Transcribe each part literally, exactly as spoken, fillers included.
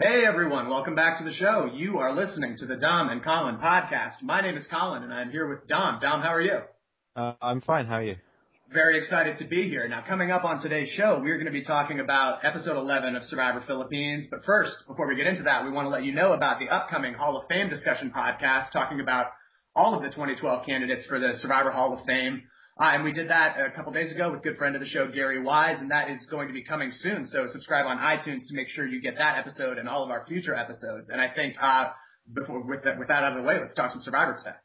Hey everyone, welcome back to the show. You are listening to the Dom and Colin podcast. My name is Colin and I'm here with Dom. Dom, how are you? Uh, I'm fine, how are you? Very excited to be here. Now coming up on today's show, we're going to be talking about episode eleven of Survivor Philippines. But first, before we get into that, we want to let you know about the upcoming Hall of Fame discussion podcast talking about all of the twenty twelve candidates for the Survivor Hall of Fame. Uh, and we did that a couple days ago with good friend of the show, Gary Wise, and that is going to be coming soon. So subscribe on iTunes to make sure you get that episode and all of our future episodes. And I think uh, before with that, with that out of the way, let's talk some Survivor stuff.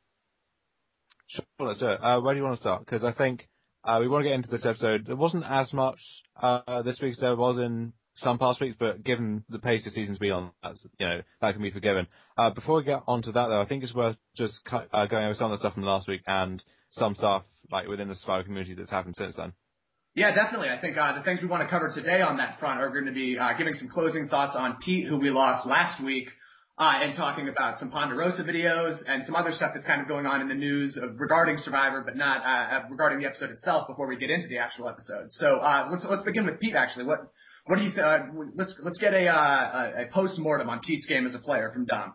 Sure, let's do it. Uh, where do you want to start? Because I think uh, we want to get into this episode. There wasn't as much uh, this week as there was in some past weeks, but given the pace the season's been on, that's, you know, that can be forgiven. Uh, before we get on to that, though, I think it's worth just cut, uh, going over some of the stuff from last week and some stuff like within the Survivor community that's happened since then. Yeah, definitely. I think uh, the things we want to cover today on that front are going to be uh, giving some closing thoughts on Pete, who we lost last week, uh, and talking about some Ponderosa videos and some other stuff that's kind of going on in the news of, regarding Survivor, but not uh, regarding the episode itself before we get into the actual episode. So uh, let's let's begin with Pete. Actually, what what do you th- uh, let's let's get a uh, a post mortem on Pete's game as a player from Dom.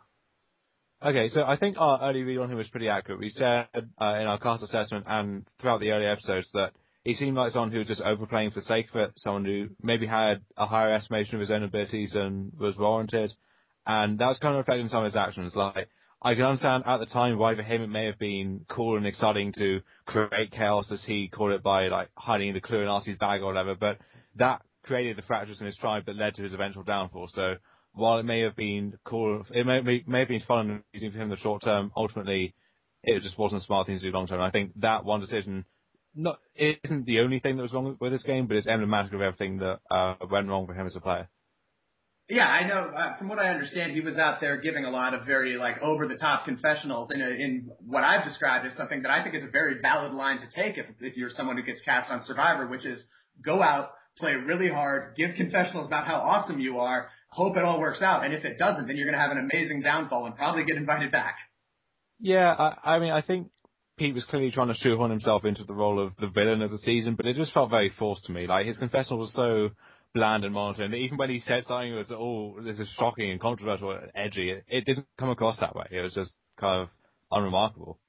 Okay, so I think our early read on him was pretty accurate. We said uh, in our cast assessment and throughout the early episodes that he seemed like someone who was just overplaying for the sake of it, someone who maybe had a higher estimation of his own abilities than was warranted, and that was kind of reflected in some of his actions. Like, I can understand at the time why for him it may have been cool and exciting to create chaos, as he called it, by like hiding the clue in R C's bag or whatever, but that created the fractures in his tribe that led to his eventual downfall. So while it may have been cool, it may, may, may have been fun and amusing for him in the short term, ultimately it just wasn't a smart thing to do long term. I think that one decision not it isn't the only thing that was wrong with this game, but it's emblematic of everything that uh, went wrong for him as a player. Yeah, I know. Uh, from what I understand, he was out there giving a lot of very like over the top confessionals in a, in what I've described as something that I think is a very valid line to take if if you're someone who gets cast on Survivor, which is go out, play really hard, give confessionals about how awesome you are, hope it all works out, and if it doesn't, then you're going to have an amazing downfall and probably get invited back. Yeah, I, I mean, I think Pete was clearly trying to shoehorn himself into the role of the villain of the season, but it just felt very forced to me. Like, his confessional was so bland and monotone that even when he said something that was, oh, this is shocking and controversial and edgy, it, it didn't come across that way. It was just kind of unremarkable.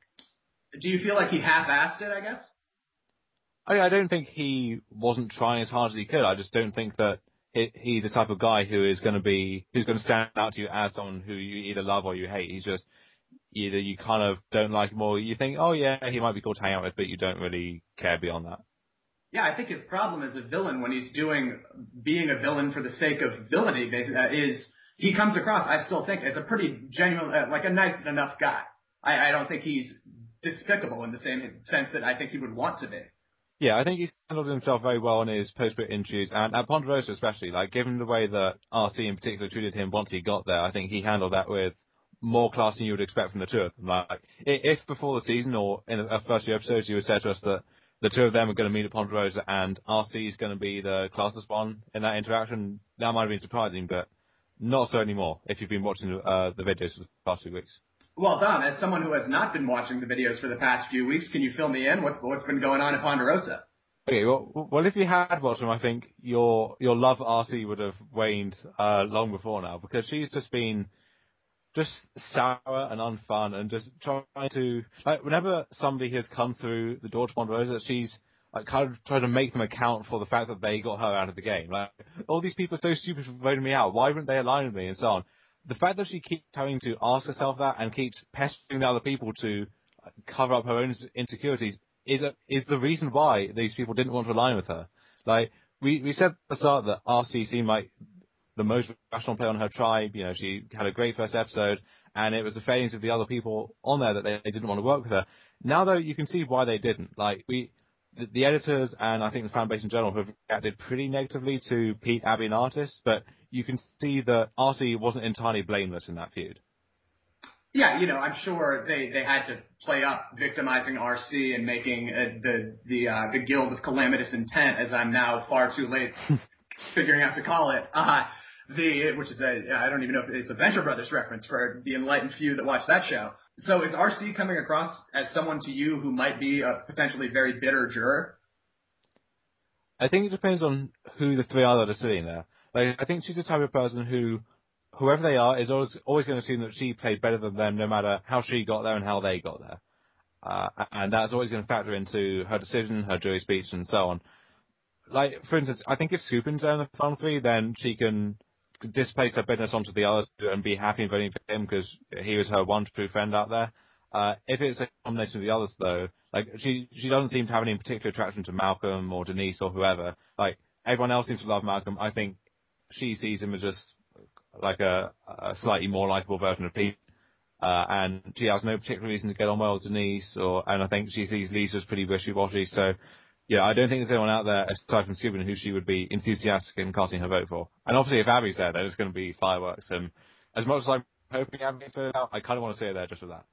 Do you feel like he half-assed it, I guess? I, I don't think he wasn't trying as hard as he could. I just don't think that he, he's the type of guy who is going to be, who's going to stand out to you as someone who you either love or you hate. He's just, either you kind of don't like him or you think, oh yeah, he might be cool to hang out with, but you don't really care beyond that. Yeah, I think his problem as a villain when he's doing, being a villain for the sake of villainy uh, is he comes across, I still think, as a pretty genuine, uh, like a nice enough guy. I, I don't think he's despicable in the same sense that I think he would want to be. Yeah, I think he's handled himself very well in his post-pit interviews, and at Ponderosa especially, like, given the way that R C in particular treated him once he got there, I think he handled that with more class than you would expect from the two of them. Like, if before the season or in the first few episodes you had said to us that the two of them are going to meet at Ponderosa and R C is going to be the classest one in that interaction, that might have been surprising, but not so anymore if you've been watching uh, the videos for the past few weeks. Well, Dom, as someone who has not been watching the videos for the past few weeks, can you fill me in? What's, what's been going on at Ponderosa? Okay, well, well, if you had watched them, I think your your love for R C would have waned uh, long before now, because she's just been just sour and unfun and just trying to, like, whenever somebody has come through the door to Ponderosa, she's like kind of trying to make them account for the fact that they got her out of the game. Like, all these people are so stupid for voting me out. Why wouldn't they align with me and so on? The fact that she keeps having to ask herself that and keeps pestering the other people to cover up her own insecurities is a, is the reason why these people didn't want to align with her. Like, we, we said at the start that R C seemed like the most rational player on her tribe. You know, she had a great first episode, and it was the failings of the other people on there that they, they didn't want to work with her. Now, though, you can see why they didn't. Like, we, the, the editors and I think the fan base in general have reacted pretty negatively to Pete, Abby, and Artis, but you can see that R C wasn't entirely blameless in that feud. Yeah, you know, I'm sure they, they had to play up victimizing R C and making uh, the the uh, the Guild of Calamitous Intent, as I'm now far too late figuring out to call it. Uh, the which is a I don't even know if it's a Venture Brothers reference for the enlightened few that watch that show. So is R C coming across as someone to you who might be a potentially very bitter juror? I think it depends on who the three are that are sitting there. Like, I think she's the type of person who whoever they are is always always going to assume that she played better than them, no matter how she got there and how they got there. Uh, and that's always going to factor into her decision, her jury speech, and so on. Like, for instance, I think if Scoopin's there in the final three, then she can displace her bitterness onto the others and be happy in voting for him because he was her one true friend out there. Uh, if it's a combination of the others, though, like, she, she doesn't seem to have any particular attraction to Malcolm or Denise or whoever. Like, everyone else seems to love Malcolm. I think she sees him as just like a, a slightly more likable version of Pete. Uh, and she has no particular reason to get on well with Denise, or, and I think she sees Lisa as pretty wishy-washy, so, yeah, I don't think there's anyone out there, aside from Scoopin, who she would be enthusiastic in casting her vote for. And obviously, if Abby's there, then it's going to be fireworks, and as much as I'm hoping Abby's voted out, I kind of want to see her there just for that.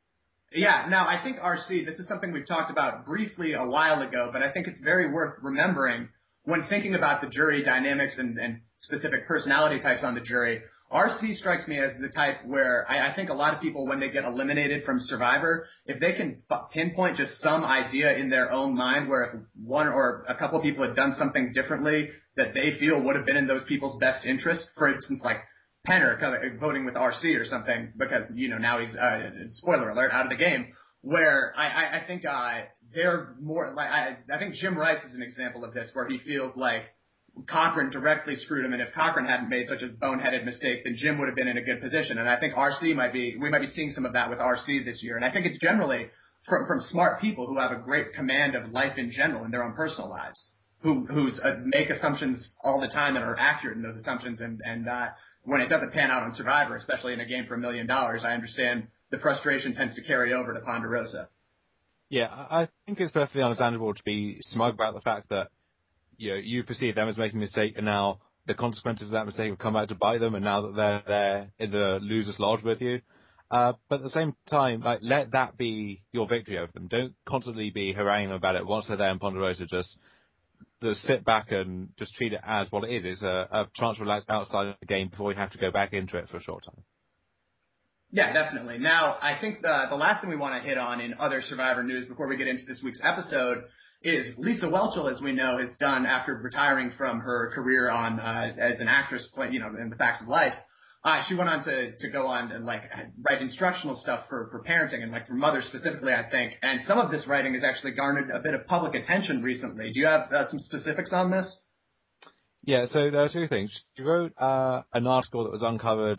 Yeah, now, I think R C, this is something we've talked about briefly a while ago, but I think it's very worth remembering when thinking about the jury dynamics and, and specific personality types on the jury. R C strikes me as the type where I, I think a lot of people, when they get eliminated from Survivor, if they can f- pinpoint just some idea in their own mind where if one or a couple of people had done something differently that they feel would have been in those people's best interest, for instance, like Penner kind of voting with R C or something because, you know, now he's, uh, spoiler alert, out of the game, where I, I, I think uh, they're more, like I, I think Jim Rice is an example of this, where he feels like Cochran directly screwed him, and if Cochran hadn't made such a boneheaded mistake, then Jim would have been in a good position. And I think R C might be, we might be seeing some of that with R C this year. And I think it's generally from, from smart people who have a great command of life in general in their own personal lives, who who's uh, make assumptions all the time and are accurate in those assumptions. And and uh, when it doesn't pan out on Survivor, especially in a game for a million dollars, I understand the frustration tends to carry over to Ponderosa. Yeah, I think it's perfectly understandable to be smug about the fact that, you know, you perceive them as making a mistake, and now the consequences of that mistake have come back to bite them, and now that they're there in the loser's lodge with you. Uh, but at the same time, like, let that be your victory over them. Don't constantly be haranguing them about it once they're there in Ponderosa. Just, just sit back and just treat it as what it is. It's a, a chance to relax outside of the game before you have to go back into it for a short time. Yeah, definitely. Now, I think the, the last thing we want to hit on in other Survivor news before we get into this week's episode is Lisa Whelchel, as we know, has done after retiring from her career on uh, as an actress, play, you know, in The Facts of Life. Uh, she went on to to go on and like write instructional stuff for for parenting and like for mothers specifically, I think. And some of this writing has actually garnered a bit of public attention recently. Do you have uh, some specifics on this? Yeah. So there are two things. She wrote uh, an article that was uncovered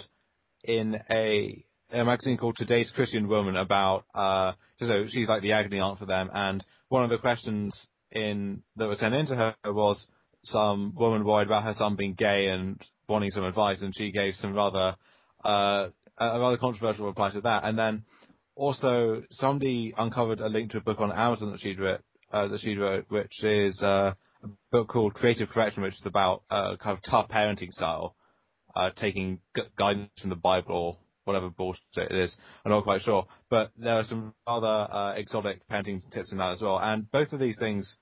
in a, a magazine called Today's Christian Woman about. Uh, so she's like the agony aunt for them, and one of the questions in that was sent into her was some woman worried about her son being gay and wanting some advice, and she gave some rather uh, a rather controversial reply to that. And then also somebody uncovered a link to a book on Amazon that she'd writ, uh, that she wrote, which is uh, a book called Creative Correction, which is about uh, kind of tough parenting style, uh, taking gu- guidance from the Bible or whatever bullshit it is. I'm not quite sure. But there are some rather uh, exotic parenting tips in that as well. And both of these things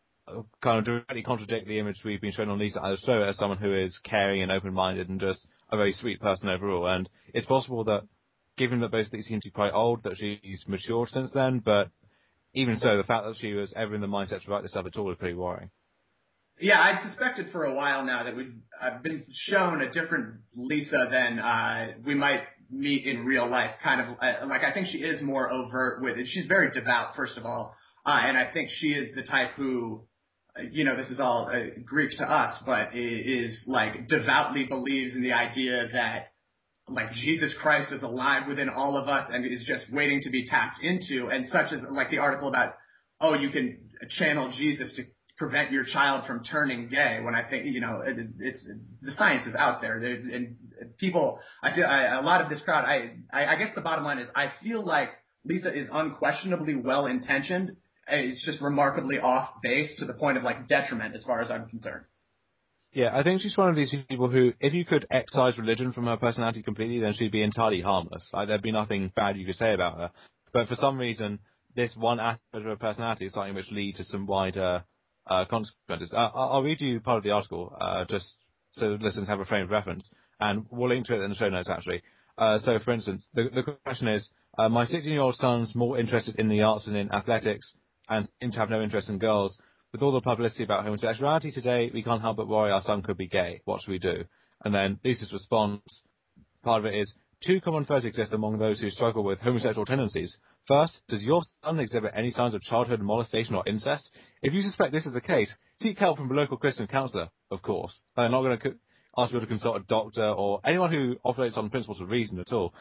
kind of directly contradict the image we've been shown on Lisa as show as someone who is caring and open-minded and just a very sweet person overall. And it's possible that, given that both of these seem to be quite old, that she's matured since then. But even so, the fact that she was ever in the mindset to write this up at all is pretty worrying. Yeah, I'd suspected for a while now that we've uh, been shown a different Lisa than uh, we might meet in real life. Kind of uh, like I think she is more overt with it. She's very devout, first of all, uh, and I think she is the type who, uh, you know, this is all uh, Greek to us, but is like devoutly believes in the idea that like Jesus Christ is alive within all of us and is just waiting to be tapped into, and such as like the article about, oh, you can channel Jesus to prevent your child from turning gay, when I think, you know, it, it's, the science is out there. there and people, I feel, I, a lot of this crowd, I, I, I guess the bottom line is I feel like Lisa is unquestionably well-intentioned. It's just remarkably off base to the point of like detriment as far as I'm concerned. Yeah, I think she's one of these people who, if you could excise religion from her personality completely, then she'd be entirely harmless. Like, there'd be nothing bad you could say about her. But for some reason, this one aspect of her personality is something which leads to some wider uh, consequences. Uh, I'll read you part of the article, uh, just so listeners have a frame of reference, and we'll link to it in the show notes, actually. Uh, so, for instance, the, the question is, uh, my sixteen-year-old son's more interested in the arts than in athletics, and seems to have no interest in girls. With all the publicity about homosexuality today, we can't help but worry our son could be gay. What should we do? And then Lisa's response, part of it is, two common threads exist among those who struggle with homosexual tendencies. First, does your son exhibit any signs of childhood molestation or incest? If you suspect this is the case, seek help from a local Christian counsellor, of course. They're not going to ask you to consult a doctor or anyone who operates on principles of reason at all.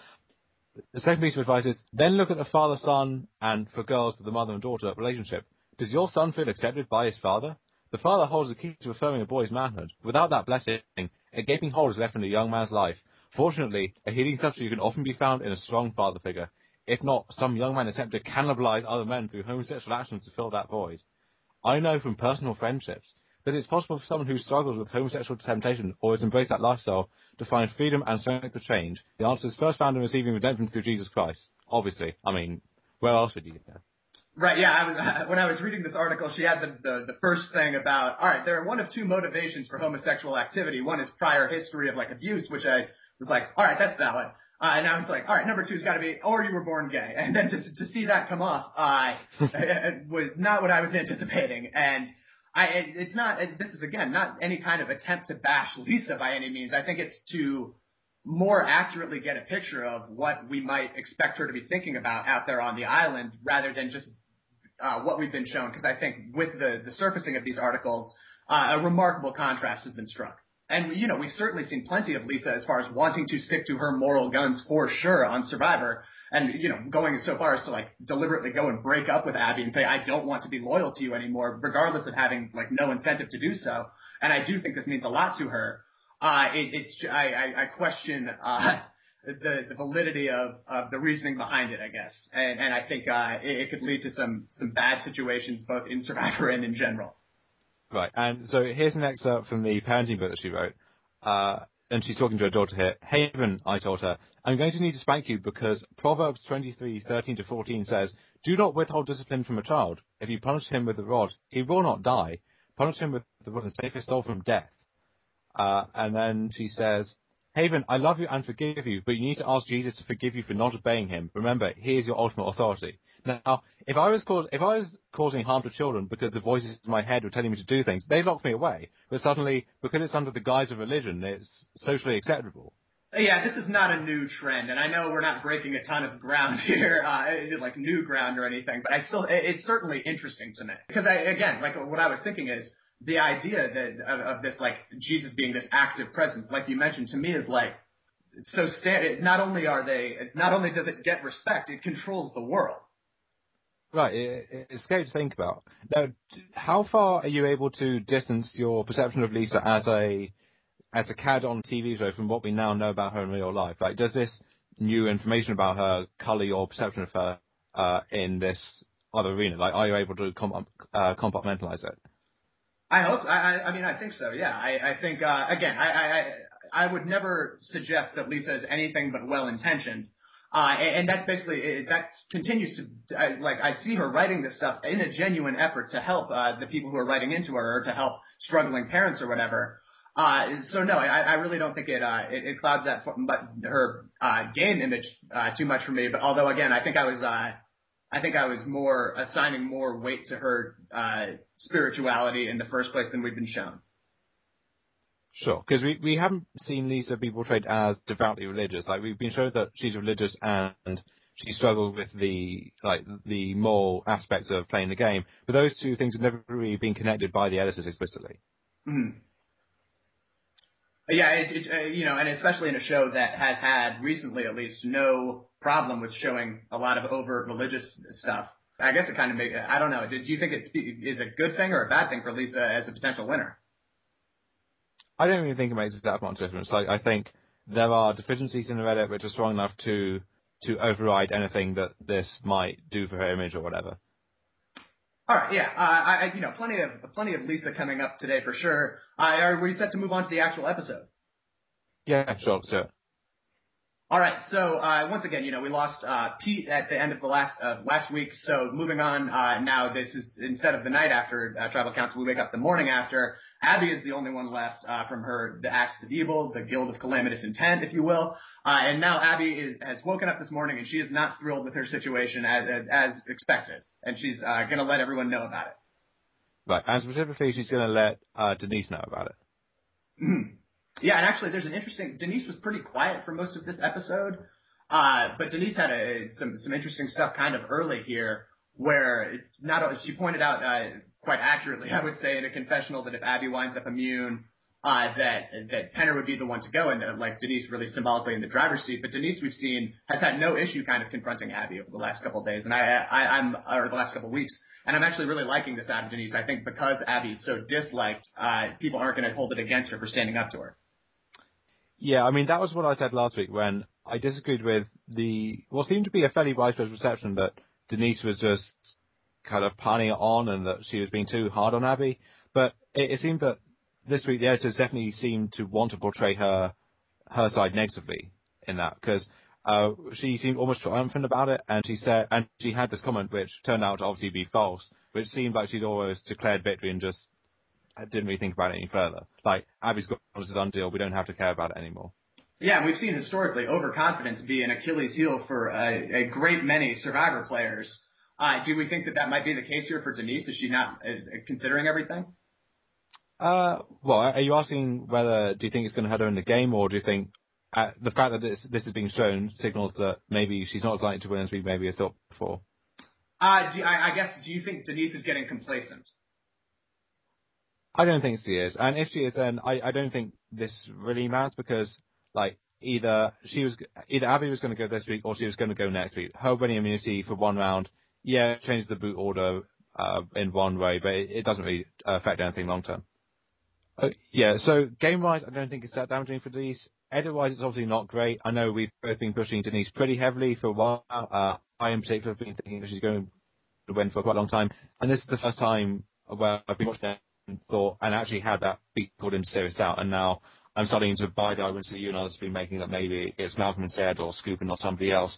The second piece of advice is, then look at the father-son and, for girls, the mother and daughter relationship. Does your son feel accepted by his father? The father holds the key to affirming a boy's manhood. Without that blessing, a gaping hole is left in a young man's life. Fortunately, a healing substitute can often be found in a strong father figure. If not, some young men attempt to cannibalize other men through homosexual actions to fill that void. I know from personal friendships that it's possible for someone who struggles with homosexual temptation or has embraced that lifestyle to find freedom and strength to change. The answer is first found in receiving redemption through Jesus Christ. Obviously. I mean, where else would you get there? Right, yeah. I was, when I was reading this article, she had the, the, the first thing about, all right, there are one of two motivations for homosexual activity. One is prior history of, like, abuse, which I was like, all right, that's valid. Uh, and I was like, all right, number two's got to be, or you were born gay. And then to, to see that come off uh, was not what I was anticipating. And I, it, it's not, it, this is, again, not any kind of attempt to bash Lisa by any means. I think it's to more accurately get a picture of what we might expect her to be thinking about out there on the island rather than just uh, what we've been shown. Because I think with the, the surfacing of these articles, uh, a remarkable contrast has been struck. And, you know, we've certainly seen plenty of Lisa as far as wanting to stick to her moral guns for sure on Survivor. And, you know, going so far as to, like, deliberately go and break up with Abby and say, I don't want to be loyal to you anymore, regardless of having, like, no incentive to do so. And I do think this means a lot to her. Uh, it, it's, I, I, I question, uh, the, the validity of, of the reasoning behind it, I guess. And, and I think, uh, it, it could lead to some, some bad situations both in Survivor and in general. Right, and so here's an excerpt from the parenting book that she wrote. Uh, and she's talking to her daughter here. Haven, I told her, I'm going to need to spank you because Proverbs twenty-three, thirteen to fourteen says, do not withhold discipline from a child. If you punish him with the rod, he will not die. Punish him with the rod and save his soul from death. Uh, and then she says, Haven, I love you and forgive you, but you need to ask Jesus to forgive you for not obeying him. Remember, he is your ultimate authority. Now, if I was cause, if I was causing harm to children because the voices in my head were telling me to do things, they'd lock me away. But suddenly, because it's under the guise of religion, it's socially acceptable. Yeah, this is not a new trend, and I know we're not breaking a ton of ground here, uh, like new ground or anything, but I still, it's certainly interesting to me. Because I, again, like what I was thinking is, the idea that of, of this, like, Jesus being this active presence, like you mentioned, to me is like, so stand, not only are they, not only does it get respect, it controls the world. Right, it, it's scary to think about. Now, how far are you able to distance your perception of Lisa as a as a cad on a T V show from what we now know about her in real life? Like, does this new information about her colour your perception of her uh, in this other arena? Like, are you able to comp- uh, compartmentalize it? I hope. I, I mean, I think so. Yeah. I, I think uh, again, I, I I would never suggest that Lisa is anything but well intentioned. Uh, and, and that's basically, that continues to, I, like, I see her writing this stuff in a genuine effort to help, uh, the people who are writing into her or to help struggling parents or whatever. Uh, so no, I, I really don't think it, uh, it, it clouds that, but her, uh, game image, uh, too much for me. But although again, I think I was, uh, I think I was more assigning more weight to her, uh, spirituality in the first place than we've been shown. Sure, because we, we haven't seen Lisa be portrayed as devoutly religious. Like, we've been shown that she's religious and she struggled with the like the moral aspects of playing the game, but those two things have never really been connected by the editors explicitly. Mm-hmm. Yeah, it, it, uh, you know, and especially in a show that has had recently, at least, no problem with showing a lot of overt religious stuff. I guess it kind of makes, I don't know. Do you think it's is a good thing or a bad thing for Lisa as a potential winner? I don't even think it makes that much difference. Like, I think there are deficiencies in the Reddit which are strong enough to to override anything that this might do for her image or whatever. All right, yeah, uh, I, you know, plenty of plenty of Lisa coming up today for sure. Uh, are we set to move on to the actual episode? Yeah, sure, sure. All right, so uh, once again, you know, we lost uh, Pete at the end of the last uh, last week. So moving on uh, now, this is instead of the night after uh, Tribal Council, we wake up the morning after. Abby is the only one left uh, from her the Axis of Evil, the Guild of Calamitous Intent, if you will. Uh, and now Abby is has woken up this morning and she is not thrilled with her situation as as, as expected, and she's uh, going to let everyone know about it. Right, and specifically, she's going to let uh, Denise know about it. Mm-hmm. Yeah, and actually, there's an interesting. Denise was pretty quiet for most of this episode, uh, but Denise had a, some some interesting stuff kind of early here, where not she pointed out uh, quite accurately, I would say, in a confessional that if Abby winds up immune, uh, that that Penner would be the one to go, and uh, like Denise really symbolically in the driver's seat. But Denise, we've seen, has had no issue kind of confronting Abby over the last couple of days, and I, I I'm or the last couple of weeks. And I'm actually really liking this out of Denise. I think because Abby's so disliked, uh, people aren't going to hold it against her for standing up to her. Yeah, I mean, that was what I said last week when I disagreed with the, what seemed to be a fairly widespread perception that Denise was just kind of piling it on and that she was being too hard on Abby. But it, it seemed that this week the editors definitely seemed to want to portray her, her side negatively in that, because uh, she seemed almost triumphant about it, and she said, and she had this comment which turned out to obviously be false, which seemed like she'd almost declared victory and just I didn't really think about it any further. Like, Abby's got this done deal, we don't have to care about it anymore. Yeah, and we've seen historically overconfidence be an Achilles heel for a, a great many Survivor players. Uh, do we think that that might be the case here for Denise? Is she not uh, considering everything? Uh, well, are you asking whether, do you think it's going to hurt her in the game, or do you think uh, the fact that this, this is being shown signals that maybe she's not as likely to win as we maybe had thought before? Uh, do, I, I guess, do you think Denise is getting complacent? I don't think she is. And if she is, then I, I don't think this really matters because, like, either she was, either Abby was going to go this week or she was going to go next week. Her winning immunity for one round, yeah, it changes the boot order uh, in one way, but it, it doesn't really affect anything long term. Uh, yeah, so game-wise, I don't think it's that damaging for Denise. Edit-wise, it's obviously not great. I know we've both been pushing Denise pretty heavily for a while. Uh, I, in particular, have been thinking that she's going to win for quite a long time. And this is the first time where I've been watching it and thought, and actually had that beat called into serious doubt. And now I'm starting to buy the arguments that you and others have been making that maybe it's Malcolm instead or Scoop and not somebody else.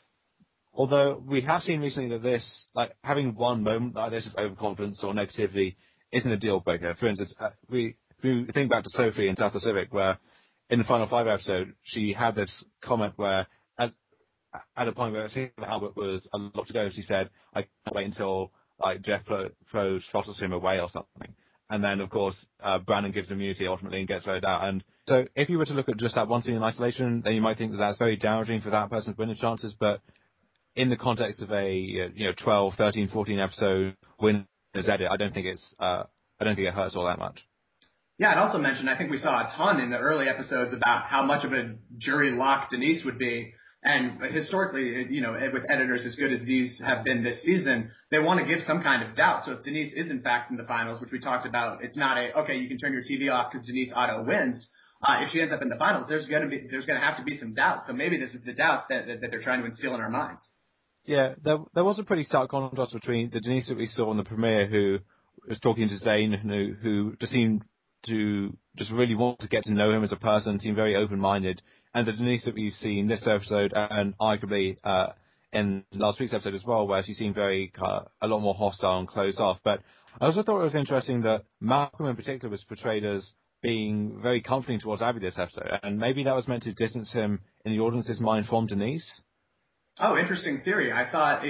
Although we have seen recently that this, like having one moment like this of overconfidence or negativity isn't a deal breaker. For instance, uh, we, if you think back to Sophie in South Pacific, where in the final five episode, she had this comment where at, at a point where I think Albert was a lot to go, she said, I can't wait until like Jeff throws throttles him away or something. And then, of course, uh, Brandon gives immunity ultimately and gets voted out. And so if you were to look at just that one scene in isolation, then you might think that that's very damaging for that person's winning chances. But in the context of a you know twelve, thirteen, fourteen episode winner's edit, I don't think it's uh, I don't think it hurts all that much. Yeah, I'd also mention, I think we saw a ton in the early episodes about how much of a jury lock Denise would be. And historically, you know, with editors as good as these have been this season, they want to give some kind of doubt. So if Denise is in fact in the finals, which we talked about, it's not a, okay, you can turn your T V off because Denise auto wins. Uh, if she ends up in the finals, there's going to be, there's going to have to be some doubt. So maybe this is the doubt that, that, that they're trying to instill in our minds. Yeah, there, there was a pretty stark contrast between the Denise that we saw in the premiere who was talking to Zayn, who, who just seemed to just really want to get to know him as a person, seemed very open-minded, and the Denise that we've seen this episode and arguably uh, in last week's episode as well, where she seemed very uh, a lot more hostile and closed off. But I also thought it was interesting that Malcolm in particular was portrayed as being very comforting towards Abby this episode, and maybe that was meant to distance him in the audience's mind from Denise. Oh, interesting theory. I thought,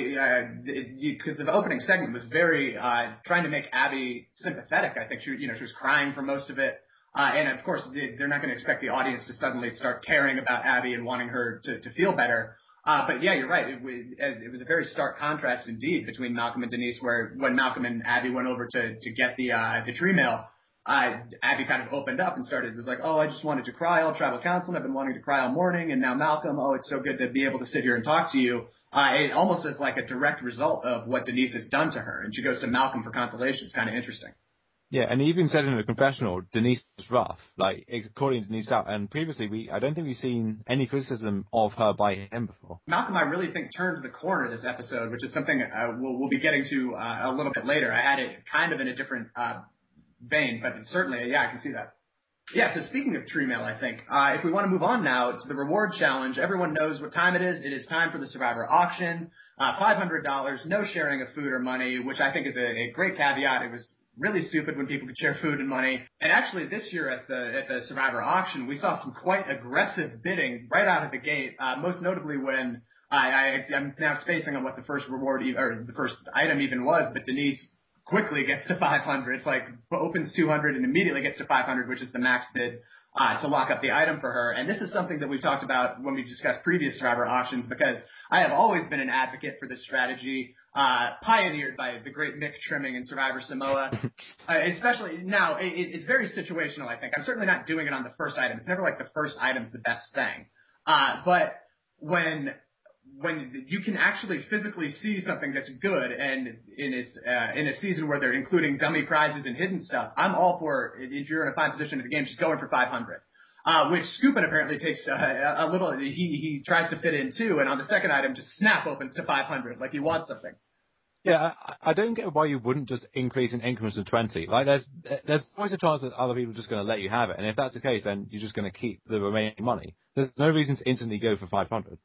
because uh, the opening segment was very uh, trying to make Abby sympathetic. I think she, you know, she was crying for most of it. Uh, and of course, they're not going to expect the audience to suddenly start caring about Abby and wanting her to, to feel better. Uh, but yeah, you're right. It, it was a very stark contrast indeed between Malcolm and Denise, where when Malcolm and Abby went over to, to get the, uh, the tree mail, Uh, Abby kind of opened up and started, was like, oh, I just wanted to cry all tribal council. I've been wanting to cry all morning. And now Malcolm, oh, it's so good to be able to sit here and talk to you. Uh, it almost is like a direct result of what Denise has done to her. And she goes to Malcolm for consolation. It's kind of interesting. Yeah, and he even said in a confessional, Denise was rough, like, according to Denise out. And previously, we I don't think we've seen any criticism of her by him before. Malcolm, I really think, turned the corner this episode, which is something uh, we'll, we'll be getting to uh, a little bit later. I had it kind of in a different uh vein, but certainly, yeah, I can see that. Yeah, so speaking of tree mail, I think, uh, if we want to move on now to the reward challenge, everyone knows what time it is. It is time for the Survivor auction. Uh, five hundred dollars, no sharing of food or money, which I think is a, a great caveat. It was really stupid when people could share food and money. And actually this year at the, at the Survivor auction, we saw some quite aggressive bidding right out of the gate, uh, most notably when I, I, I'm now spacing on what the first reward, e- or the first item even was, but Denise quickly gets to five hundred, like opens two hundred and immediately gets to five hundred, which is the max bid uh, to lock up the item for her. And this is something that we talked about when we discussed previous Survivor auctions, because I have always been an advocate for this strategy, uh, pioneered by the great Mick Trimming in Survivor Samoa. uh, especially now, it, it's very situational, I think. I'm certainly not doing it on the first item. It's never like the first item's the best thing. Uh, but when when you can actually physically see something that's good, and in a, uh, in a season where they're including dummy prizes and hidden stuff, I'm all for, if you're in a fine position in the game, just going for five hundred. Uh, which Scoopin apparently takes uh, a little, he, he tries to fit in too, and on the second item, just snap opens to five hundred, like he wants something. Yeah, I, I don't get why you wouldn't just increase in increments of twenty. Like, there's there's always a chance that other people are just going to let you have it, and if that's the case, then you're just going to keep the remaining money. There's no reason to instantly go for five hundred.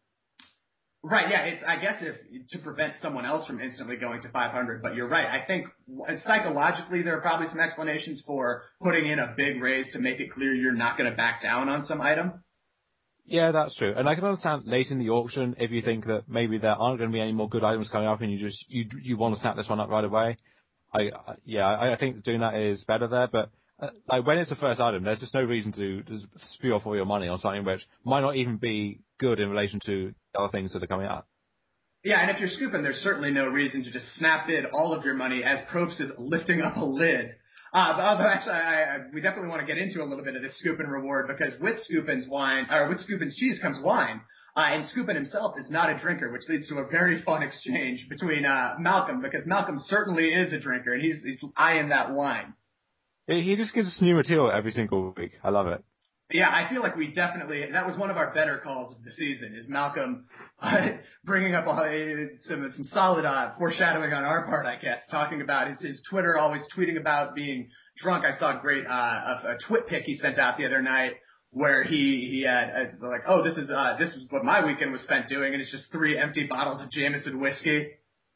Right, yeah, it's, I guess if, to prevent someone else from instantly going to five hundred, but you're right. I think psychologically there are probably some explanations for putting in a big raise to make it clear you're not going to back down on some item. Yeah, that's true. And I can understand late in the auction if you think that maybe there aren't going to be any more good items coming up and you just, you, you want to snap this one up right away. I, I yeah, I, I think doing that is better there, but uh, like when it's the first item, there's just no reason to just spew off all your money on something which might not even be good in relation to other things that are coming up. Yeah, and if you're scooping, there's certainly no reason to just snap bid all of your money as Probst is lifting up a lid. Uh, but although actually, I, I, we definitely want to get into a little bit of this Scoopin reward, because with Scoopin's wine, or with Scoopin's cheese comes wine. Uh, and Scoopin himself is not a drinker, which leads to a very fun exchange between, uh, Malcolm, because Malcolm certainly is a drinker, and he's, he's eyeing that wine. He just gives us new material every single week. I love it. Yeah, I feel like we definitely, that was one of our better calls of the season, is Malcolm uh, bringing up uh, some, some solid uh, foreshadowing on our part, I guess, talking about his, his Twitter, always tweeting about being drunk. I saw a great, uh, a, a twit pic he sent out the other night where he, he had, uh, like, oh, this is, uh, this is what my weekend was spent doing, and it's just three empty bottles of Jameson whiskey.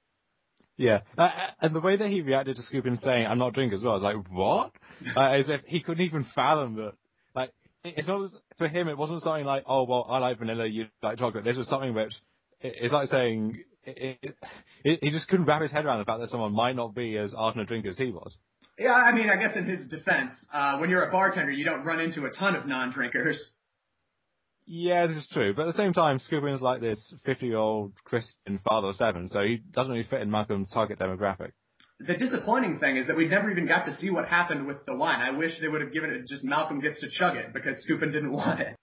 Yeah, uh, and the way that he reacted to Scoopin saying, I'm not drinking as well, I was like, what? uh, as if he couldn't even fathom that. Like, it's not, for him, it wasn't something like, oh, well, I like vanilla, you like chocolate. This was something which, it's like saying, it, it, it, he just couldn't wrap his head around the fact that someone might not be as ardent a drinker as he was. Yeah, I mean, I guess in his defense, uh, when you're a bartender, you don't run into a ton of non-drinkers. Yeah, this is true. But at the same time, Scoopin is like this fifty-year-old Christian father of seven, so he doesn't really fit in Malcolm's target demographic. The disappointing thing is that we never even got to see what happened with the wine. I wish they would have given it just Malcolm gets to chug it, because Scoopin didn't want it.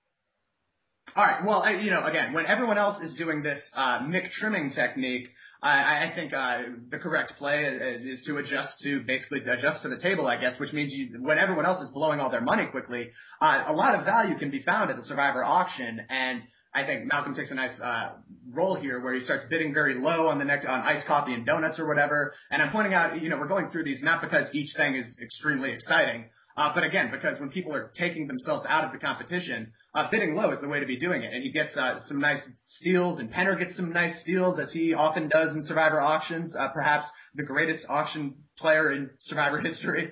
All right, well, I, you know, again, when everyone else is doing this uh, Mick Trimming technique, I, I think uh, the correct play is to adjust to, basically adjust to the table, I guess, which means you, when everyone else is blowing all their money quickly, uh, a lot of value can be found at the Survivor auction, and I think Malcolm takes a nice uh, role here where he starts bidding very low on the next on iced coffee and donuts or whatever. And I'm pointing out, you know, we're going through these not because each thing is extremely exciting, uh, but again, because when people are taking themselves out of the competition, uh, bidding low is the way to be doing it. And he gets uh, some nice steals, and Penner gets some nice steals, as he often does in Survivor auctions. Uh, perhaps the greatest auction player in Survivor history.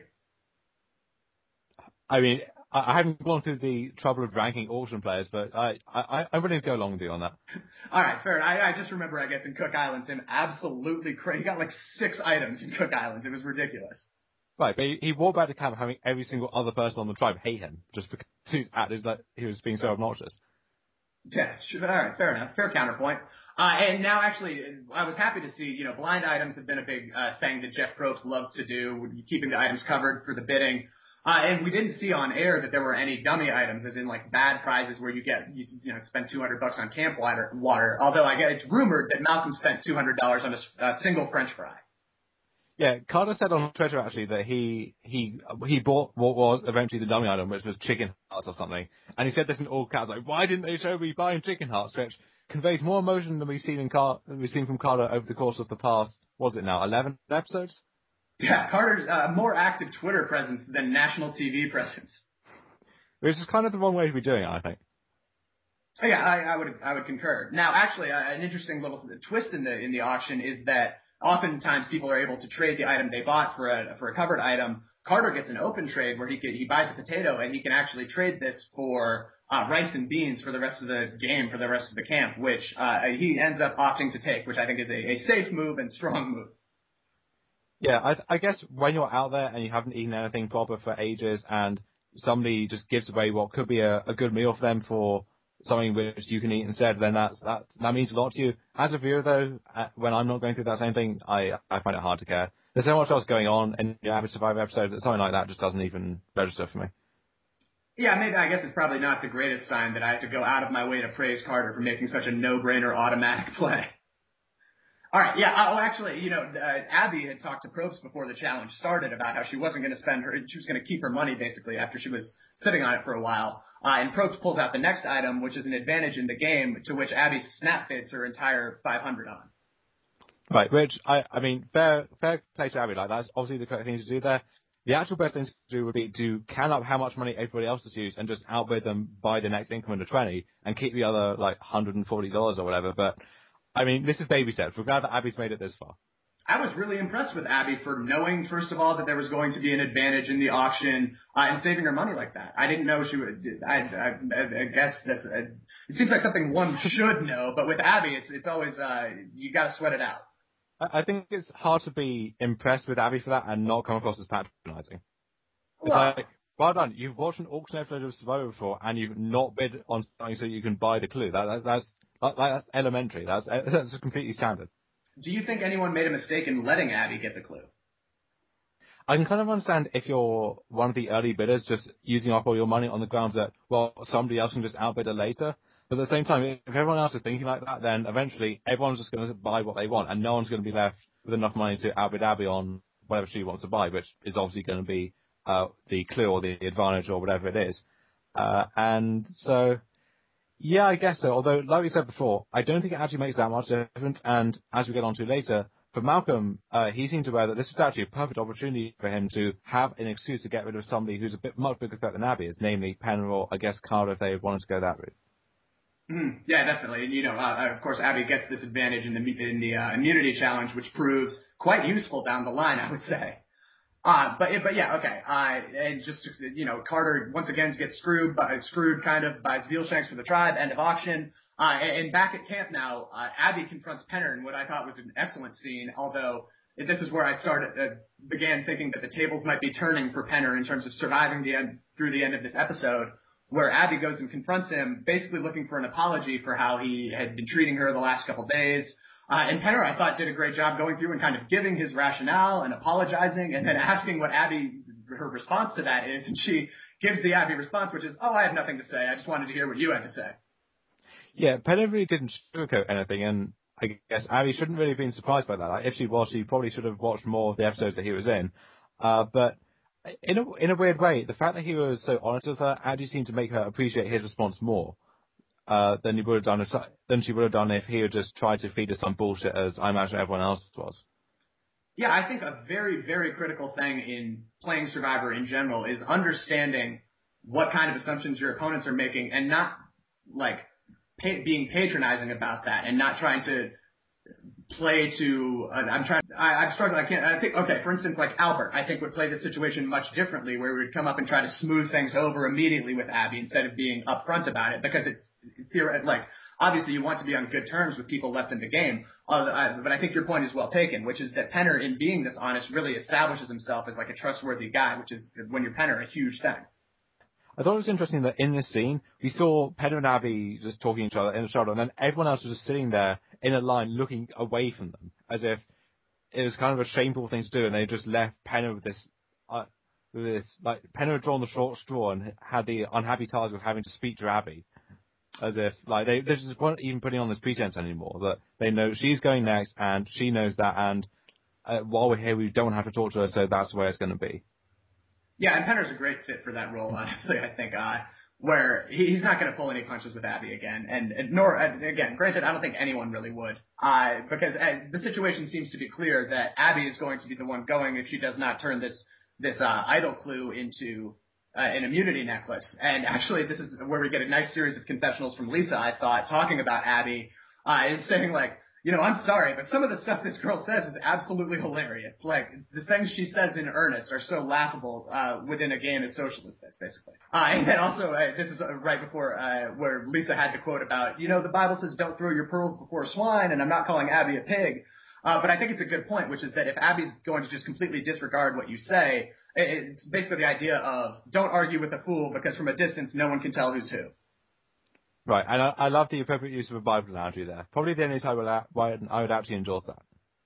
I mean, I haven't gone through the trouble of ranking auction players, but I, I, I'm willing to go along with you on that. All right, fair. I, I just remember, I guess, in Cook Islands, him absolutely crazy. He got like six items in Cook Islands. It was ridiculous. Right, but he, he walked back to camp having every single other person on the tribe hate him just because he's at his, like, he was being so obnoxious. Yeah, sure. All right, fair enough. Fair counterpoint. Uh, and now, actually, I was happy to see, you know, blind items have been a big uh, thing that Jeff Probst loves to do, keeping the items covered for the bidding. Uh, and we didn't see on air that there were any dummy items, as in like bad prizes where you get, you, you know, spend two hundred bucks on camp water, water. Although I guess it's rumored that Malcolm spent two hundred dollars on a, a single French fry. Yeah, Carter said on Twitter actually that he he he bought what was eventually the dummy item, which was chicken hearts or something. And he said this in all caps, like, why didn't they show me buying chicken hearts? Which conveys more emotion than we've seen in Car than we've seen from Carter over the course of the past, what is it now, eleven episodes? Yeah, Carter's uh, more active Twitter presence than national T V presence. Which is kind of the wrong way to be doing it, I think. Yeah, I, I would I would concur. Now, actually, uh, an interesting little twist in the in the auction is that oftentimes people are able to trade the item they bought for a for a covered item. Carter gets an open trade where he can, he buys a potato and he can actually trade this for uh, rice and beans for the rest of the game, for the rest of the camp, which uh, he ends up opting to take, which I think is a, a safe move and strong move. Yeah, I, I guess when you're out there and you haven't eaten anything proper for ages and somebody just gives away what could be a, a good meal for them for something which you can eat instead, then that's, that, that means a lot to you. As a viewer, though, uh, when I'm not going through that same thing, I, I find it hard to care. There's so much else going on in the average Survivor episode that something like that just doesn't even register for me. Yeah, maybe, I guess it's probably not the greatest sign that I have to go out of my way to praise Carter for making such a no-brainer automatic play. All right, yeah, oh, actually, you know, uh, Abby had talked to Probst before the challenge started about how she wasn't going to spend her, she was going to keep her money, basically, after she was sitting on it for a while. Uh, and Probst pulls out the next item, which is an advantage in the game, to which Abby snap bids her entire five hundred on. Right, which, I, I mean, fair, fair play to Abby. Like, that's obviously the correct thing to do there. The actual best thing to do would be to can up how much money everybody else has used and just outbid them by the next increment of twenty and keep the other, like, one hundred forty dollars or whatever. But, I mean, this is baby steps. We're glad that Abby's made it this far. I was really impressed with Abby for knowing, first of all, that there was going to be an advantage in the auction uh, and saving her money like that. I didn't know she would. I, I, I guess that's. A, it seems like something one should know, but with Abby, it's it's always uh, you got to sweat it out. I, I think it's hard to be impressed with Abby for that and not come across as patronizing. It's Well, like, well done. You've watched an auction episode of Survivor before, and you've not bid on something so you can buy the clue. That, that's that's like, that's elementary. That's that's completely standard. do you think anyone made a mistake in letting Abby get the clue? I can kind of understand if you're one of the early bidders just using up all your money on the grounds that, well, somebody else can just outbid her later. But at the same time, if everyone else is thinking like that, then eventually everyone's just going to buy what they want, and no one's going to be left with enough money to outbid Abby on whatever she wants to buy, which is obviously going to be uh, the clue or the advantage or whatever it is. Uh, and so, yeah, I guess so. Although, like we said before, I don't think it actually makes that much difference. And as we get on to later, for Malcolm, uh, he seemed aware that this was actually a perfect opportunity for him to have an excuse to get rid of somebody who's a bit much bigger threat than Abby is, namely Penner or, I guess, Carter if they wanted to go that route. Mm, yeah, definitely. And, you know, uh, of course, Abby gets this advantage in the in the uh, immunity challenge, which proves quite useful down the line, I would say. Uh, but, but yeah, okay. Uh, and just, you know, Carter once again gets screwed, by, screwed kind of by Vealshanks for the tribe, end of auction. Uh, and, and back at camp now, uh, Abby confronts Penner in what I thought was an excellent scene, although this is where I started, uh, began thinking that the tables might be turning for Penner in terms of surviving the end, through the end of this episode, where Abby goes and confronts him, basically looking for an apology for how he had been treating her the last couple days. Uh, and Penner, I thought, did a great job going through and kind of giving his rationale and apologizing and then asking what Abby, her response to that is. And she gives the Abby response, which is, oh, I have nothing to say. I just wanted to hear what you had to say. Yeah, Penner really didn't sugarcoat anything, and I guess Abby shouldn't really have been surprised by that. Like, if she was, she probably should have watched more of the episodes that he was in. Uh, but in a, in a weird way, the fact that he was so honest with her actually seemed to make her appreciate his response more. Uh, than he would have done if, than she would have done if he had just tried to feed her some bullshit as I imagine everyone else was. Yeah, I think a very, very critical thing in playing Survivor in general is understanding what kind of assumptions your opponents are making and not, like, pa- being patronizing about that and not trying to play to, uh, I'm trying, I, I'm struggling, I can't, I think, okay, for instance, like Albert, I think would play this situation much differently where we would come up and try to smooth things over immediately with Abby instead of being upfront about it because it's, theoretically, like, obviously you want to be on good terms with people left in the game, uh, I, but I think your point is well taken, which is that Penner, in being this honest, really establishes himself as like a trustworthy guy, which is, when you're Penner, a huge thing. I thought it was interesting that in this scene, we saw Penner and Abby just talking to each other in the shoulder, and then everyone else was just sitting there in a line looking away from them, as if it was kind of a shameful thing to do, and they just left Penner with this, uh, with this, like, Penner had drawn the short straw and had the unhappy task of having to speak to Abby. As if, like, they, they just weren't even putting on this pretense anymore, that they know she's going next, and she knows that, and uh, while we're here, we don't have to talk to her, so that's the way it's going to be. Yeah, and Penner's a great fit for that role, honestly, I think, uh, where he, he's not going to pull any punches with Abby again, and, and nor, again, granted, I don't think anyone really would, uh, because uh, the situation seems to be clear that Abby is going to be the one going if she does not turn this, this, uh, idol clue into, uh, an immunity necklace. And actually, this is where we get a nice series of confessionals from Lisa, I thought, talking about Abby, uh, is saying, like, you know, I'm sorry, but some of the stuff this girl says is absolutely hilarious. Like, the things she says in earnest are so laughable uh, within a game as social as this, basically. Uh, and then also, uh, this is uh, right before uh, where Lisa had the quote about, you know, the Bible says don't throw your pearls before swine, and I'm not calling Abby a pig. Uh, but I think it's a good point, which is that if Abby's going to just completely disregard what you say, It's basically the idea of don't argue with a fool because from a distance no one can tell who's who. Right, and I, I love the appropriate use of a Bible analogy there. Probably the only time why I would actually endorse that.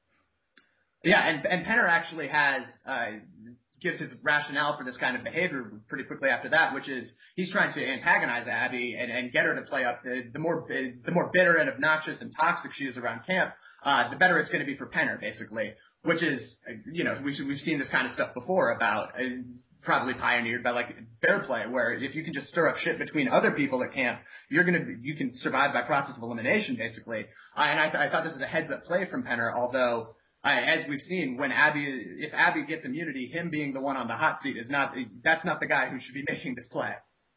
Yeah, and, and Penner actually has uh, gives his rationale for this kind of behavior pretty quickly after that, which is he's trying to antagonize Abby and, and get her to play up. The, the more the more bitter and obnoxious and toxic she is around camp, uh, the better it's going to be for Penner, basically. Which is, you know, we've we've seen this kind of stuff before about uh, probably pioneered by like Bear Play, where if you can just stir up shit between other people at camp, you're gonna you can survive by process of elimination, basically. Uh, and I, th- I thought this was a heads up play from Penner, although. Uh, as we've seen, when Abby, if Abby gets immunity, him being the one on the hot seat is not, that's not the guy who should be making this play.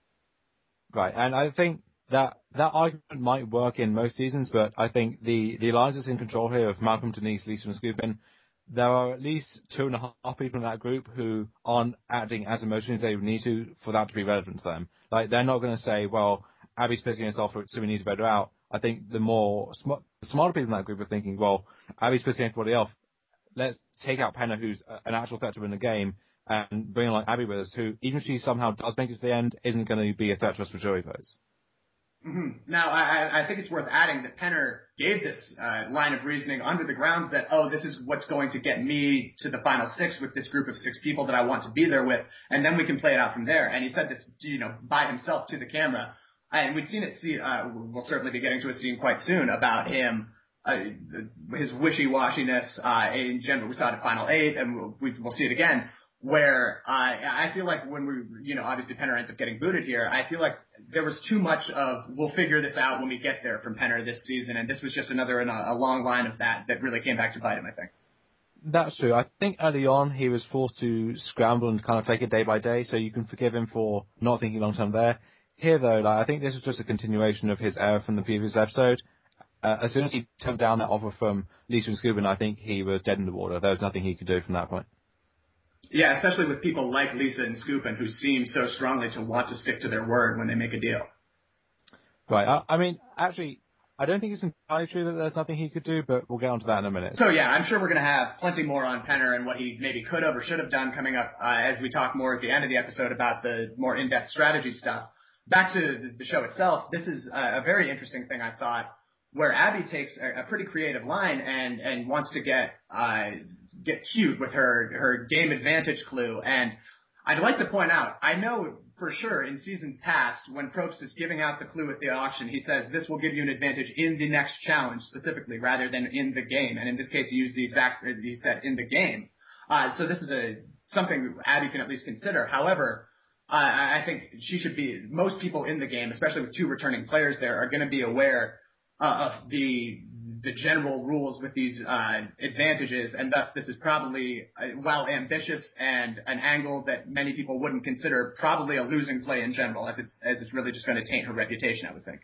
Right, and I think that that argument might work in most seasons, but I think the, the alliance is in control here of Malcolm, Denise, Lisa, and Scoopin. There are at least two and a half people in that group who aren't acting as emotionally as they would need to for that to be relevant to them. Like, they're not going to say, well, Abby's pissing us off, so we need to vote her out. I think the more sm- smarter people in that group are thinking, well, Abby's pissing everybody off. Let's take out Penner, who's an actual threat to win the game, and bring along Abby with us, who, even if she somehow does make it to the end, isn't going to be a threat to us for jury votes. Mm-hmm. Now, I, I think it's worth adding that Penner gave this uh, line of reasoning under the grounds that, oh, this is what's going to get me to the final six with this group of six people that I want to be there with, and then we can play it out from there. And he said this, you know, by himself to the camera. And we'd seen it, see, uh, we'll certainly be getting to a scene quite soon about him. Uh, his wishy-washiness uh, in general. We saw it at Final Eight, and we'll, we, we'll see it again, where uh, I feel like when we, you know, obviously Penner ends up getting booted here, I feel like there was too much of, we'll figure this out when we get there from Penner this season, and this was just another in a, a long line of that that really came back to bite him, I think. That's true. I think early on he was forced to scramble and kind of take it day by day, so you can forgive him for not thinking long-term there. Here, though, like, I think this is just a continuation of his error from the previous episode. Uh, as soon as he turned down that offer from Lisa and Scoopin, I think he was dead in the water. There was nothing he could do from that point. Yeah, especially with people like Lisa and Scoopin who seem so strongly to want to stick to their word when they make a deal. Right. I, I mean, actually, I don't think it's entirely true that there's nothing he could do, but we'll get onto that in a minute. So, yeah, I'm sure we're going to have plenty more on Penner and what he maybe could have or should have done coming up uh, as we talk more at the end of the episode about the more in-depth strategy stuff. Back to the show itself, this is a, a very interesting thing, I thought, where Abby takes a, a pretty creative line and, and wants to get uh, get cute with her, her game advantage clue. And I'd like to point out, I know for sure in seasons past, when Probst is giving out the clue at the auction, he says this will give you an advantage in the next challenge specifically rather than in the game. And in this case, he used the exact, he said in the game. Uh, so this is a something Abby can at least consider. However, uh, I think she should be, most people in the game, especially with two returning players there, are going to be aware Uh, of the the general rules with these uh, advantages, and thus this is probably, uh, while ambitious and an angle that many people wouldn't consider, probably a losing play in general, as it's as it's really just going to taint her reputation, I would think.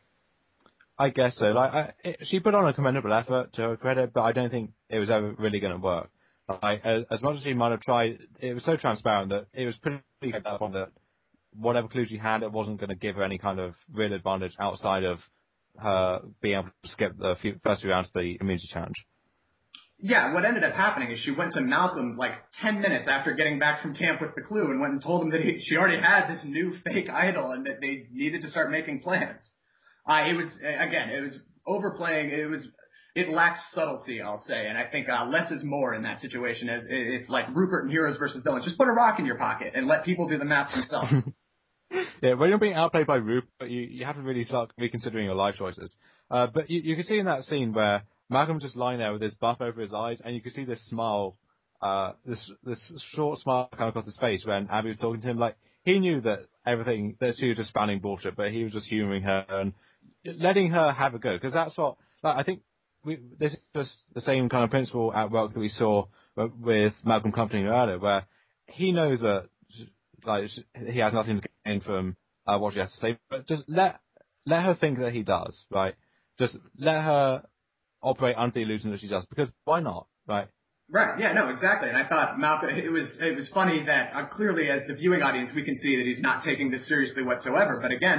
I guess so. Like, I, it, she put on a commendable effort to her credit, but I don't think it was ever really going to work. Like, as, as much as she might have tried, it was so transparent that it was pretty clear at that point that whatever clue she had, it wasn't going to give her any kind of real advantage outside of her being able to skip the few, first few rounds of the immunity challenge. Yeah, what ended up happening is she went to Malcolm like ten minutes after getting back from camp with the clue and went and told him that he, she already had this new fake idol and that they needed to start making plans. Uh, it was, again, it was overplaying. It was, it lacked subtlety, I'll say, and I think uh, less is more in that situation. As if like Rupert and Heroes versus Villains, just put a rock in your pocket and let people do the math themselves. Yeah, when you're being outplayed by Rupert, you, you have to really start reconsidering your life choices. Uh, but you, you can see in that scene where Malcolm's just lying there with this buff over his eyes, and you can see this smile, uh, this this short smile come across his face when Abby was talking to him. Like, he knew that everything, that she was just spouting bullshit, but he was just humouring her and letting her have a go. Because that's what, like, I think we, this is just the same kind of principle at work that we saw with Malcolm Company earlier, where he knows that, like, he has nothing to gain from uh, what she has to say, but just let let her think that he does, right? Just let her operate under the illusion that she does, because why not, right? Right. Yeah. No. Exactly. And I thought Malcolm. It was it was funny that uh, clearly, as the viewing audience, we can see that he's not taking this seriously whatsoever. But again,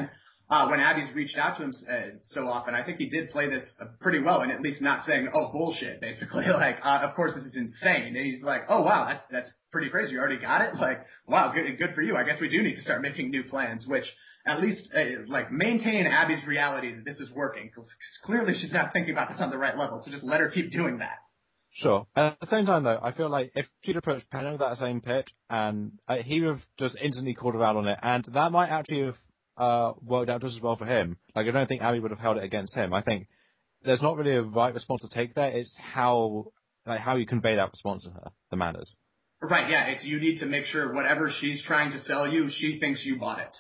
uh, when Abby's reached out to him uh, so often. I think he did play this uh, pretty well, and at least not saying, oh, bullshit, basically. Like, uh, of course, this is insane. And he's like, oh, wow, that's that's pretty crazy. You already got it? Like, wow, good, good for you. I guess we do need to start making new plans, which at least, uh, like, maintain Abby's reality that this is working. Because clearly she's not thinking about this on the right level, so just let her keep doing that. Sure. At the same time, though, I feel like if she'd approached Penn with that same pitch, and uh, he would have just instantly called her out on it, and that might actually have uh, worked out just as well for him. Like, I don't think Abby would have held it against him. I think there's not really a right response to take there. It's how like how you convey that response to her, the manners. Right, yeah. It's you need to make sure whatever she's trying to sell you, she thinks you bought it.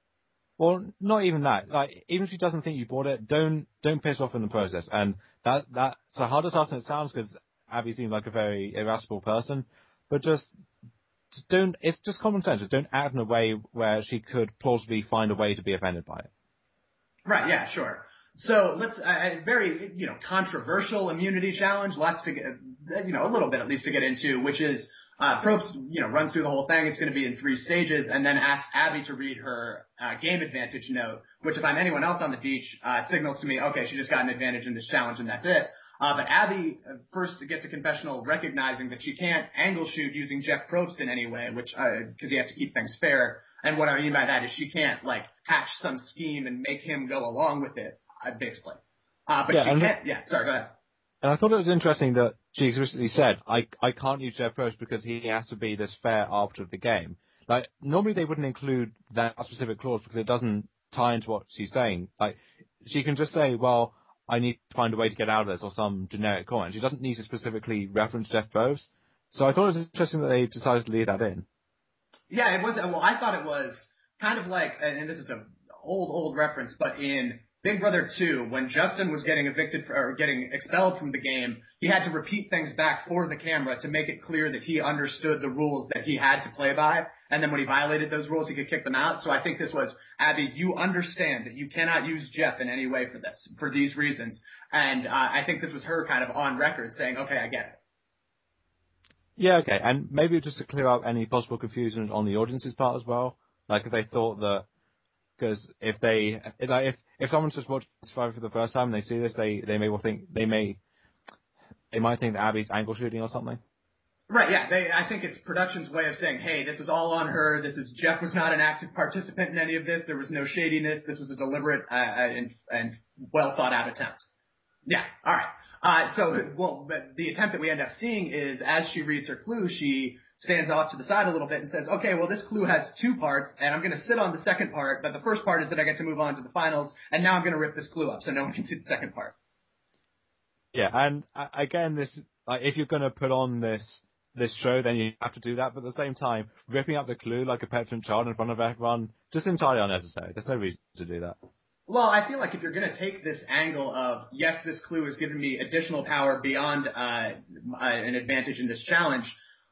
Well, not even that. Like, even if she doesn't think you bought it, don't don't piss off in the process. And that that's the hardest ask it sounds because Abby seems like a very irascible person, but just, just don't. It's just common sense. Just don't act in a way where she could plausibly find a way to be offended by it. Right. Yeah. Sure. So let's uh, very you know controversial immunity challenge. Lots to get you know a little bit at least to get into, which is uh, Probst you know runs through the whole thing. It's going to be in three stages, and then asks Abby to read her uh, game advantage note, which if I'm anyone else on the beach uh, signals to me, okay, she just got an advantage in this challenge, and that's it. Uh, but Abby first gets a confessional recognizing that she can't angle shoot using Jeff Probst in any way, which, uh, cause he has to keep things fair. And what I mean by that is she can't, like, hatch some scheme and make him go along with it, uh, basically. Uh, but yeah, she can't, yeah, sorry, go ahead. And I thought it was interesting that she explicitly said, I, I can't use Jeff Probst because he has to be this fair arbiter of the game. Like, normally they wouldn't include that specific clause because it doesn't tie into what she's saying. Like, she can just say, well, I need to find a way to get out of this, or some generic comment. She doesn't need to specifically reference Jeff Probst. So I thought it was interesting that they decided to leave that in. Yeah, it was, well, I thought it was kind of like, and this is an old, old reference, but in Big Brother two, when Justin was getting evicted for, or getting expelled from the game, he had to repeat things back for the camera to make it clear that he understood the rules that he had to play by. And then when he violated those rules, he could kick them out. So I think this was, Abby, you understand that you cannot use Jeff in any way for this, for these reasons. And uh, I think this was her kind of on record saying, okay, I get it. Yeah, okay. And maybe just to clear up any possible confusion on the audience's part as well. Like if they thought that, because if they, like if, if someone's just watching Survivor for the first time and they see this, they, they may well think, they may, they might think that Abby's angle shooting or something. Right, yeah. They, I think it's production's way of saying, hey, this is all on her. This is, Jeff was not an active participant in any of this. There was no shadiness. This was a deliberate uh, and, and well thought out attempt. Yeah, all right. Uh, so, well, but the attempt that we end up seeing is as she reads her clue, she stands off to the side a little bit and says, okay, well, this clue has two parts, and I'm going to sit on the second part, but the first part is that I get to move on to the finals, and now I'm going to rip this clue up so no one can see the second part. Yeah, and uh, again, this, like, if you're going to put on this, this show, then you have to do that, but at the same time, ripping up the clue like a petulant child in front of everyone, just entirely unnecessary. There's no reason to do that. Well, I feel like if you're going to take this angle of, yes, this clue has given me additional power beyond uh, an advantage in this challenge,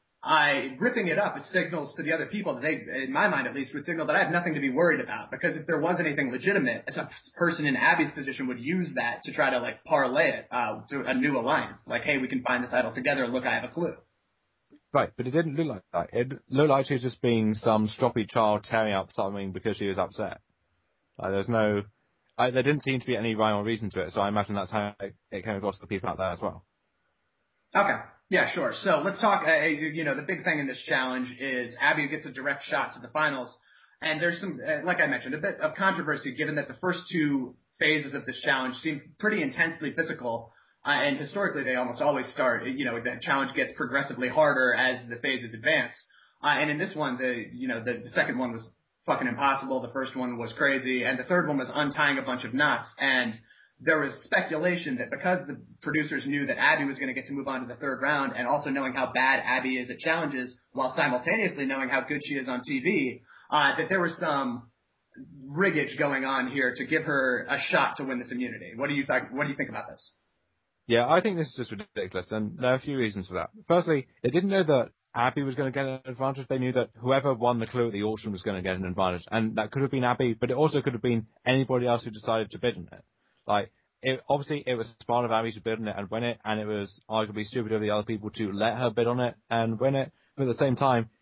I ripping it up signals to the other people that they, in my mind at least, would signal that I have nothing to be worried about. Because if there was anything legitimate, a person in Abby's position would use that to try to like parlay it uh, to a new alliance. Like, hey, we can find this idol together. Look, I have a clue. Right, but it didn't look like that. It looked like she was just being some stroppy child tearing up something because she was upset. Like, there's no, like, there didn't seem to be any rhyme or reason to it, so I imagine that's how it, it came across to the people out there as well. Okay. Yeah, sure. So let's talk, uh, you know, the big thing in this challenge is Abby gets a direct shot to the finals. And there's some, uh, like I mentioned, a bit of controversy given that the first two phases of this challenge seem pretty intensely physical. Uh, and historically, they almost always start, you know, the challenge gets progressively harder as the phases advance. Uh, and in this one, the, you know, the, the second one was fucking impossible. The first one was crazy. And the third one was untying a bunch of knots. And there was speculation that because the producers knew that Abby was going to get to move on to the third round and also knowing how bad Abby is at challenges while simultaneously knowing how good she is on T V, uh, that there was some riggage going on here to give her a shot to win this immunity. What do you think, what do you think about this? Yeah, I think this is just ridiculous, and there are a few reasons for that. Firstly, they didn't know that Abby was going to get an advantage. They knew that whoever won the clue at the auction was going to get an advantage, and that could have been Abby, but it also could have been anybody else who decided to bid on it. Like, it, obviously, it was smart of Abby to bid on it and win it, and it was arguably stupid of the other people to let her bid on it and win it. But at the same time,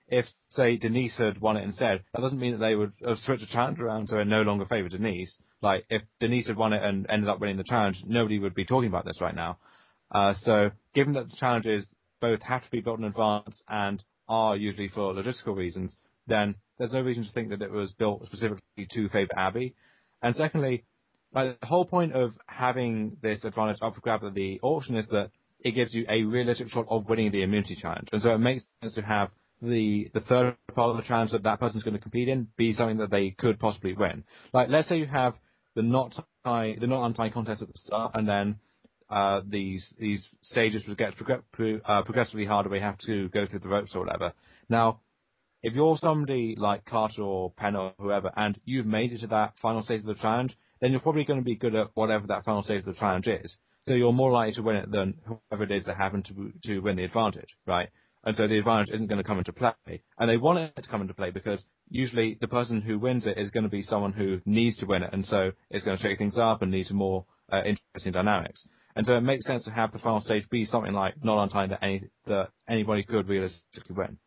if, say, Denise had won it instead, that doesn't mean that they would have switched the challenge around so it no longer favoured Denise. Like, if Denise had won it and ended up winning the challenge, nobody would be talking about this right now. Uh, so, given that the challenges both have to be built in advance and are usually for logistical reasons, then there's no reason to think that it was built specifically to favour Abby. And secondly, like, the whole point of having this advantage up for grab at the auction is that it gives you a realistic shot of winning the immunity challenge. And so it makes sense to have the the third part of the challenge that that person's going to compete in be something that they could possibly win. Like, let's say you have the not tie, the not untie contest at the start, and then uh, these these stages would get prog- uh, progressively harder. We have to go through the ropes or whatever. Now, if you're somebody like Carter or Penn or whoever, and you've made it to that final stage of the challenge, then you're probably going to be good at whatever that final stage of the challenge is. So you're more likely to win it than whoever it is that happened to to win the advantage, right? And so the advantage isn't going to come into play. And they want it to come into play because usually the person who wins it is going to be someone who needs to win it, and so it's going to shake things up and lead to more uh, interesting dynamics. And so it makes sense to have the final stage be something like not untying that any that anybody could realistically win.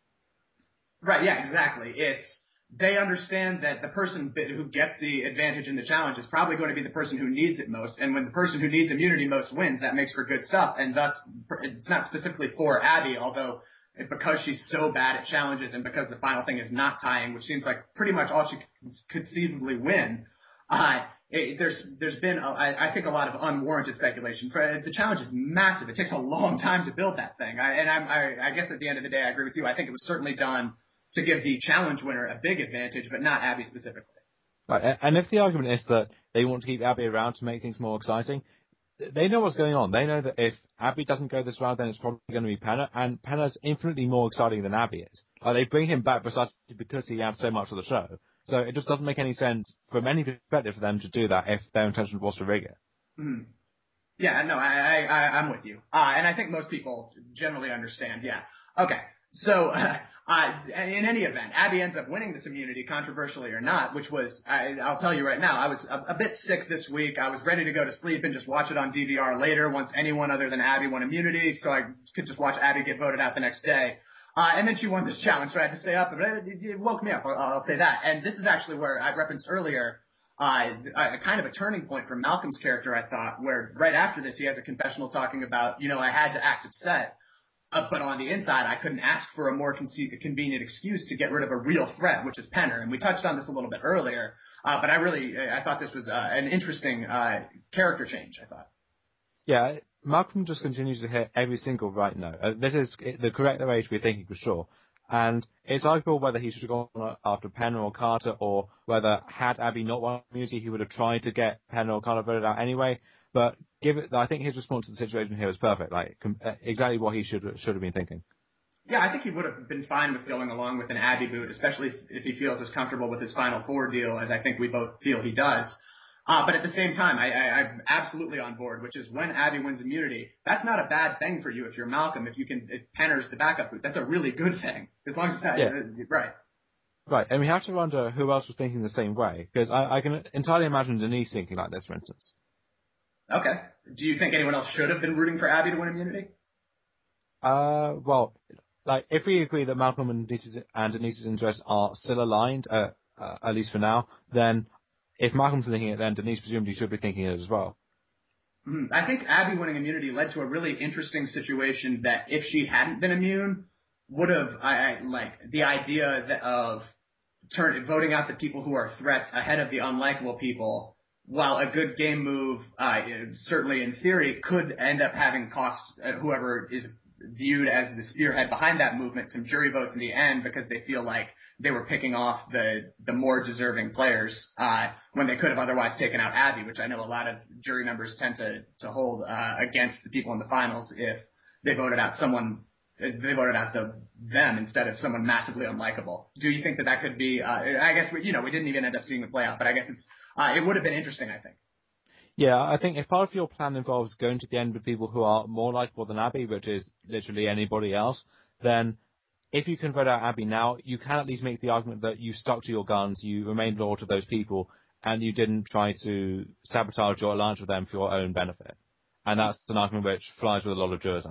Right, yeah, exactly. It's, they understand that the person who gets the advantage in the challenge is probably going to be the person who needs it most, and when the person who needs immunity most wins, that makes for good stuff, and thus, it's not specifically for Abby, although because she's so bad at challenges and because the final thing is not tying, which seems like pretty much all she could conceivably win, uh, it, there's there's been, a, I, I think, a lot of unwarranted speculation. For, the challenge is massive. It takes a long time to build that thing, I, and I'm, I, I guess at the end of the day, I agree with you. I think it was certainly done to give the challenge winner a big advantage, but not Abby specifically. Right, and if the argument is that they want to keep Abby around to make things more exciting, they know what's going on. They know that if Abby doesn't go this round, then it's probably going to be Penna, and Penna's infinitely more exciting than Abby is. Like, they bring him back precisely because he adds so much to the show. So it just doesn't make any sense from any perspective for them to do that if their intention was to rig it. Mm-hmm. Yeah, no, I, I, I'm with you. Uh, and I think most people generally understand, yeah. Okay, so uh, uh, in any event, Abby ends up winning this immunity, controversially or not, which was, I, I'll tell you right now, I was a, a bit sick this week. I was ready to go to sleep and just watch it on D V R later once anyone other than Abby won immunity, so I could just watch Abby get voted out the next day. Uh, and then she won this challenge, so I had to stay up, but it, it woke me up, I'll, I'll say that. And this is actually where I referenced earlier, uh, a kind of a turning point for Malcolm's character, I thought, where right after this he has a confessional talking about, you know, I had to act upset. Uh, but on the inside, I couldn't ask for a more con- convenient excuse to get rid of a real threat, which is Penner. And we touched on this a little bit earlier, uh, but I really, I thought this was uh, an interesting uh, character change, I thought. Yeah, Malcolm just continues to hit every single right note. Uh, this is the correct age we're thinking for sure. And it's arguable whether he should have gone after Penner or Carter, or whether had Abby not won immunity, he would have tried to get Penner or Carter voted out anyway. But give it, I think his response to the situation here was perfect, like com- exactly what he should should have been thinking. Yeah, I think he would have been fine with going along with an Abby boot, especially if, if he feels as comfortable with his Final Four deal as I think we both feel he does. Uh, but at the same time, I, I, I'm absolutely on board, which is when Abby wins immunity, that's not a bad thing for you if you're Malcolm, if you can, if Penner's the backup boot. That's a really good thing, as long as it's not, yeah. uh, right. Right, and we have to wonder who else was thinking the same way, because I, I can entirely imagine Denise thinking like this, for instance. Okay. Do you think anyone else should have been rooting for Abby to win immunity? Uh, well, like, if we agree that Malcolm and Denise's, and Denise's interests are still aligned, uh, uh, at least for now, then if Malcolm's thinking it, then Denise presumably should be thinking it as well. Mm-hmm. I think Abby winning immunity led to a really interesting situation that if she hadn't been immune, would have, I, I like, the idea that of turn, voting out the people who are threats ahead of the unlikable people, while a good game move, uh, certainly in theory, could end up having cost uh, whoever is viewed as the spearhead behind that movement some jury votes in the end because they feel like they were picking off the the more deserving players uh, when they could have otherwise taken out Abby, which I know a lot of jury members tend to to hold uh, against the people in the finals if they voted out someone they voted out the them instead of someone massively unlikable. Do you think that that could be? Uh, I guess we, you know we didn't even end up seeing the play out, but I guess it's uh, it would have been interesting. I think. Yeah, I think if part of your plan involves going to the end with people who are more likable than Abby, which is literally anybody else, then if you can vote out Abby now, you can at least make the argument that you stuck to your guns, you remained loyal to those people, and you didn't try to sabotage your alliance with them for your own benefit. And that's an argument which flies with a lot of jurors, I think.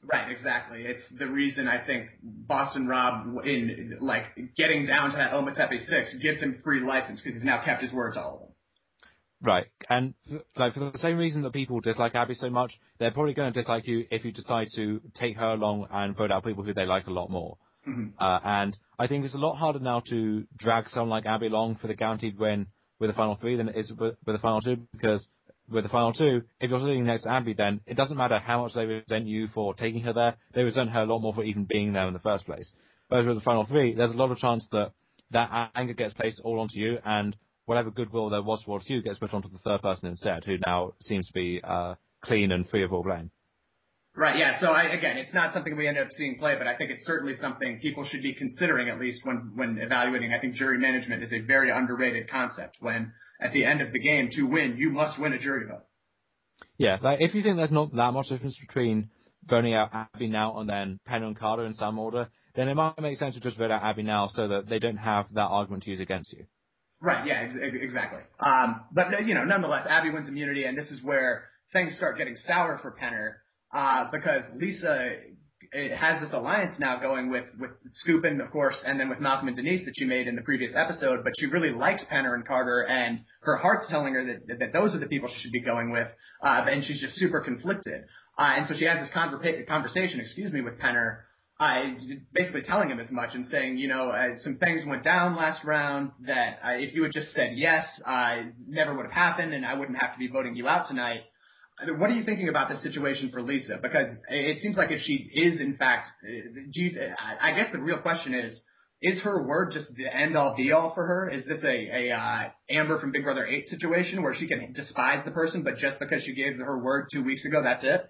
Right, exactly. It's the reason I think Boston Rob, in like getting down to that Ometepe six, gives him free license because he's now kept his word to all of them. Right, and like for the same reason that people dislike Abby so much, they're probably going to dislike you if you decide to take her along and vote out people who they like a lot more. Mm-hmm. Uh, and I think it's a lot harder now to drag someone like Abby along for the guaranteed win with the final three than it is with, with the final two, because with the final two, if you're sitting next to Abby, then it doesn't matter how much they resent you for taking her there, they resent her a lot more for even being there in the first place. But with the final three, there's a lot of chance that that anger gets placed all onto you, and whatever goodwill there was towards you gets put onto the third person instead, who now seems to be uh, clean and free of all blame. Right, yeah. So I, again, it's not something we end up seeing play, but I think it's certainly something people should be considering at least when, when evaluating. I think jury management is a very underrated concept when at the end of the game to win, you must win a jury vote. Yeah, like if you think there's not that much difference between voting out Abby now and then Penner and Carter in some order, then it might make sense to just vote out Abby now so that they don't have that argument to use against you. Right, yeah, ex- exactly. Um, but, you know, nonetheless, Abby wins immunity, and this is where things start getting sour for Penner, uh, because Lisa has this alliance now going with, with Skupin, of course, and then with Malcolm and Denise that she made in the previous episode, but she really likes Penner and Carter, and her heart's telling her that, that those are the people she should be going with, uh, and she's just super conflicted. Uh, and so she has this conver- conversation, excuse me, with Penner, uh, basically telling him as much and saying, you know, uh, some things went down last round that uh, if you had just said yes, uh, never would have happened, and I wouldn't have to be voting you out tonight. What are you thinking about this situation for Lisa? Because it seems like if she is, in fact, do you, I guess the real question is, is her word just the end-all, be-all for her? Is this a, a uh, Amber from Big Brother eight situation where she can despise the person, but just because she gave her word two weeks ago, that's it?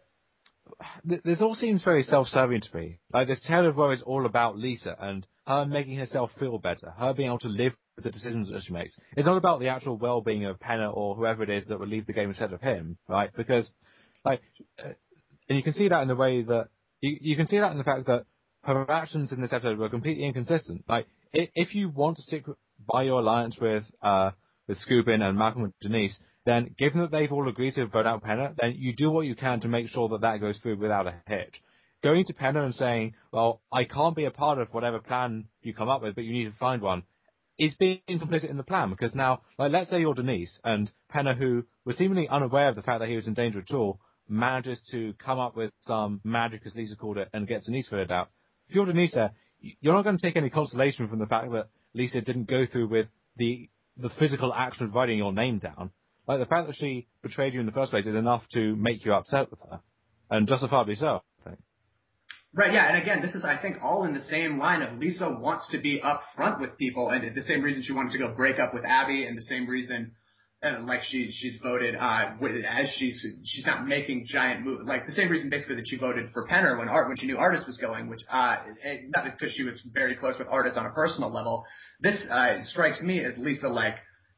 This all seems very self-serving to me. Like, this tale of woe is all about Lisa and her making herself feel better, her being able to live with the decisions that she makes. It's not about the actual well-being of Penner or whoever it is that would leave the game instead of him, right? Because, like, uh, and you can see that in the way that, you, you can see that in the fact that her actions in this episode were completely inconsistent. Like, if, if you want to stick by your alliance with, uh, with Skupin and Malcolm and Denise, then given that they've all agreed to vote out Penner, then you do what you can to make sure that that goes through without a hitch. Going to Penner and saying, well, I can't be a part of whatever plan you come up with, but you need to find one, is being complicit in the plan. Because now, like, let's say you're Denise, and Penner, who was seemingly unaware of the fact that he was in danger at all, manages to come up with some magic, as Lisa called it, and gets Denise figured out. If you're Denise, you're not going to take any consolation from the fact that Lisa didn't go through with the the physical action of writing your name down. Like, the fact that she betrayed you in the first place is enough to make you upset with her. And justifiably so, I think. Right, yeah, and again, this is, I think, all in the same line of Lisa wants to be upfront with people, and the same reason she wanted to go break up with Abby, and the same reason, uh, like, she, she's voted, uh, with, as she's, she's not making giant moves, like, the same reason, basically, that she voted for Penner when Art, when she knew Artis was going, which, uh, not because she was very close with Artis on a personal level. This, uh, strikes me as Lisa, like,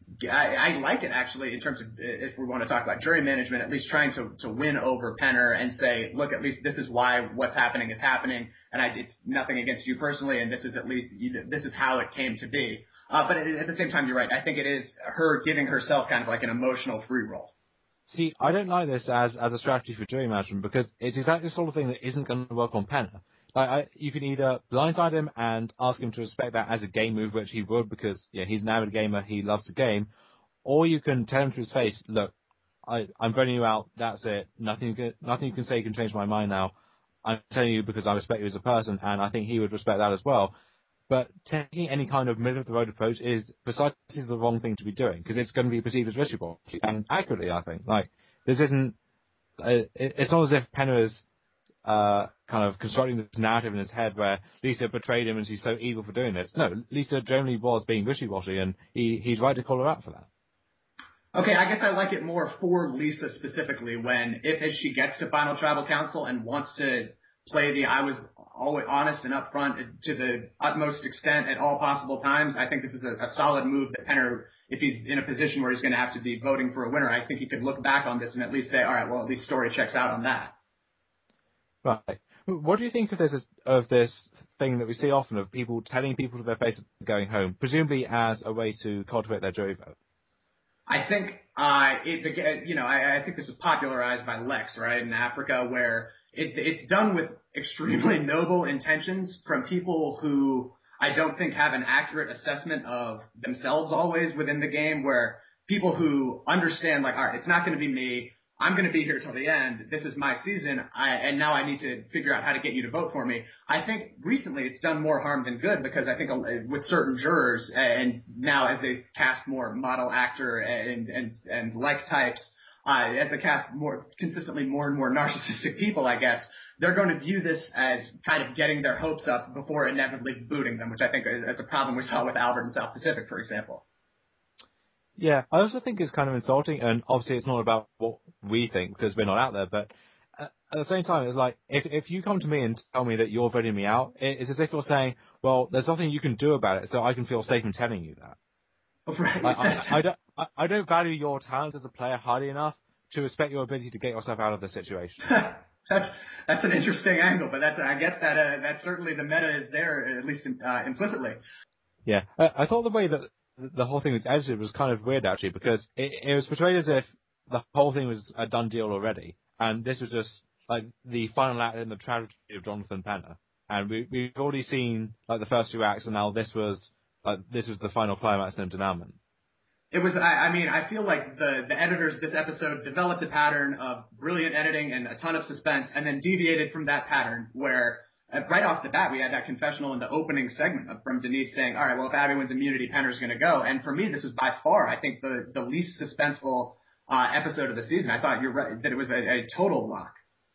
I, I like it, actually, in terms of, if we want to talk about jury management, at least trying to, to win over Penner and say, look, at least this is why what's happening is happening, and I, it's nothing against you personally, and this is at least, this is how it came to be. Uh, but at the same time, you're right. I think it is her giving herself kind of like an emotional free roll. See, I don't like this as, as a strategy for jury management, because it's exactly the sort of thing that isn't going to work on Penner. Like, I, you can either blindside him and ask him to respect that as a game move, which he would, because yeah, he's an avid gamer, he loves the game, or you can tell him to his face, look, I, I'm voting you out, that's it, nothing you, can, nothing you can say can change my mind now. I'm telling you because I respect you as a person, and I think he would respect that as well. But taking any kind of middle-of-the-road approach is precisely the wrong thing to be doing, because it's going to be perceived as wishy-washy, and accurately, I think. Like, this isn't, uh, it, it's not as if Penner is uh, kind of constructing this narrative in his head where Lisa betrayed him and she's so evil for doing this. No, Lisa generally was being wishy-washy, and he, he's right to call her out for that. Okay, I guess I like it more for Lisa specifically when, if, if she gets to Final Tribal Council and wants to play the I was always honest and upfront to the utmost extent at all possible times, I think this is a, a solid move that Penner, if he's in a position where he's going to have to be voting for a winner, I think he could look back on this and at least say, all right, well, at least story checks out on that. Right. What do you think of this of this thing that we see often of people telling people to their face going home, presumably as a way to cultivate their jury vote? I think, uh, it, you know, I, I think this was popularized by Lex, right, in Africa, where it, it's done with extremely noble intentions from people who I don't think have an accurate assessment of themselves always within the game, where people who understand, like, all right, it's not going to be me. I'm going to be here till the end. This is my season, I, and now I need to figure out how to get you to vote for me. I think recently it's done more harm than good, because I think with certain jurors, and now as they cast more model actor and and and like types, uh, as they cast more consistently more and more narcissistic people, I guess they're going to view this as kind of getting their hopes up before inevitably booting them, which I think is, is a problem we saw with Albert in South Pacific, for example. Yeah, I also think it's kind of insulting, and obviously it's not about what we think because we're not out there, but at the same time, it's like, if if you come to me and tell me that you're voting me out, it's as if you're saying, well, there's nothing you can do about it, so I can feel safe in telling you that. Right. Like, I, I, don't, I, I don't value your talent as a player highly enough to respect your ability to get yourself out of the situation. That's that's an interesting angle, but that's I guess that uh, that's certainly the meta is there, at least uh, implicitly. Yeah, I, I thought the way that the whole thing was edited was kind of weird, actually, because it, it was portrayed as if the whole thing was a done deal already, and this was just like the final act in the tragedy of Jonathan Penner. And we, we've already seen like the first two acts, and now this was like this was the final climax and denouement. It was, I, I mean, I feel like the, the editors this episode developed a pattern of brilliant editing and a ton of suspense, and then deviated from that pattern where uh, right off the bat we had that confessional in the opening segment of, from Denise saying, all right, well, if Abby wins immunity, Penner's going to go. And for me, this was by far, I think, the, the least suspenseful uh, episode of the season. I thought you're right, that it was a, a total lock.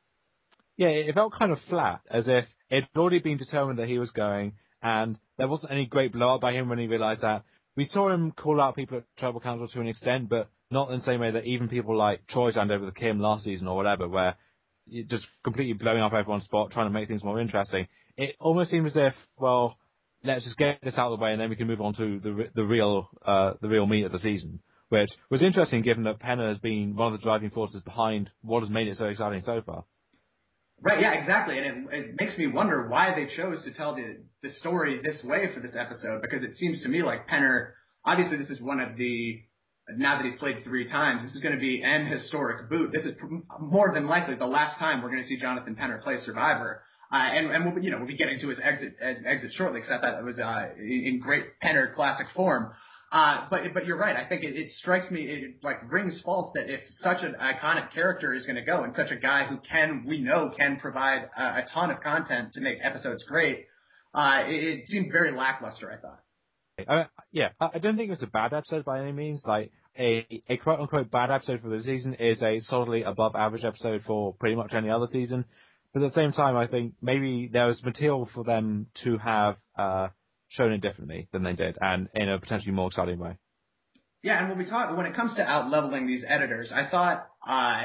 Yeah, it felt kind of flat, as if it had already been determined that he was going, and there wasn't any great blow up by him when he realized that. We saw him call out people at Tribal Council to an extent, but not in the same way that even people like Troy signed over the Kim last season or whatever, where you're just completely blowing up everyone's spot, trying to make things more interesting. It almost seems as if, well, let's just get this out of the way and then we can move on to the the real uh, the real meat of the season, which was interesting given that Penner has been one of the driving forces behind what has made it so exciting so far. Right, yeah, exactly. And it, it makes me wonder why they chose to tell the, the story this way for this episode, because it seems to me like Penner, obviously this is one of the, now that he's played three times, this is going to be an historic boot. This is more than likely the last time we're going to see Jonathan Penner play Survivor. Uh, and, and we'll, you know, we'll be getting to his exit, his exit shortly, because I thought it was, uh, in great Penner classic form. Uh, but, but you're right. I think it, it strikes me, it like rings false that if such an iconic character is going to go and such a guy who can, we know can provide a, a ton of content to make episodes great, uh, it, it seemed very lackluster, I thought. Uh, yeah, I don't think it's a bad episode by any means. Like a, a quote unquote bad episode for the season is a solidly above average episode for pretty much any other season. But at the same time, I think maybe there was material for them to have, uh, shown it differently than they did, and in a potentially more exciting way. Yeah, and when we talk, when it comes to out-leveling these editors, I thought, uh,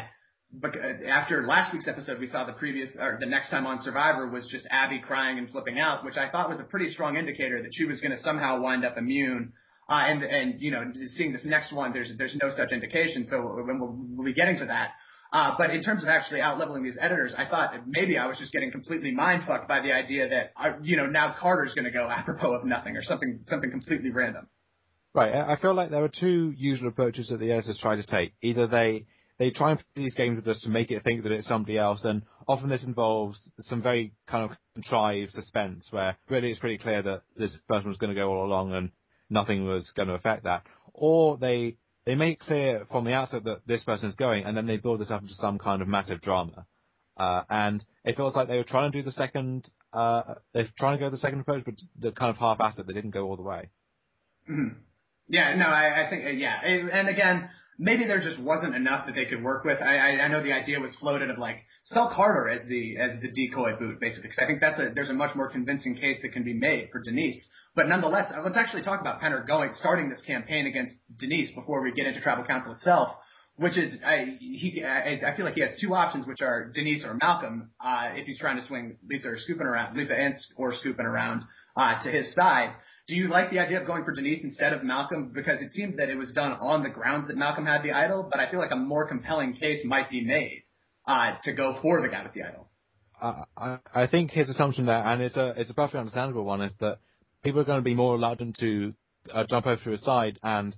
after last week's episode, we saw the previous, or the next time on Survivor was just Abby crying and flipping out, which I thought was a pretty strong indicator that she was going to somehow wind up immune. Uh, and, and, you know, seeing this next one, there's, there's no such indication, so we'll, we'll be getting to that. Uh, but in terms of actually out-leveling these editors, I thought maybe I was just getting completely mind-fucked by the idea that, uh, you know, now Carter's going to go apropos of nothing or something, something completely random. Right. I feel like there are two usual approaches that the editors try to take. Either they, they try and play these games with us to make it think that it's somebody else, and often this involves some very kind of contrived suspense where really it's pretty clear that this person was going to go all along and nothing was going to affect that. Or they, they make clear from the outset that this person is going, and then they build this up into some kind of massive drama. Uh, and it feels like they were trying to do the second, uh, they're trying to go the second approach, but the kind of half-assed, they didn't go all the way. Mm-hmm. Yeah, no, I, I think, uh, yeah. And again, maybe there just wasn't enough that they could work with. I, I, I know the idea was floated of like, sell Carter as the, as the decoy boot, basically, because I think that's a, there's a much more convincing case that can be made for Denise. But nonetheless, let's actually talk about Penner going, starting this campaign against Denise before we get into Tribal Council itself, which is, I, he, I, I feel like he has two options, which are Denise or Malcolm, uh, if he's trying to swing Lisa or scooping around, Lisa and or scooping around, uh, to his side. Do you like the idea of going for Denise instead of Malcolm? Because it seemed that it was done on the grounds that Malcolm had the idol, but I feel like a more compelling case might be made, uh, to go for the guy with the idol. Uh, I, I think his assumption there, and it's a, it's a perfectly understandable one, is that people are going to be more reluctant to uh, jump over to his side and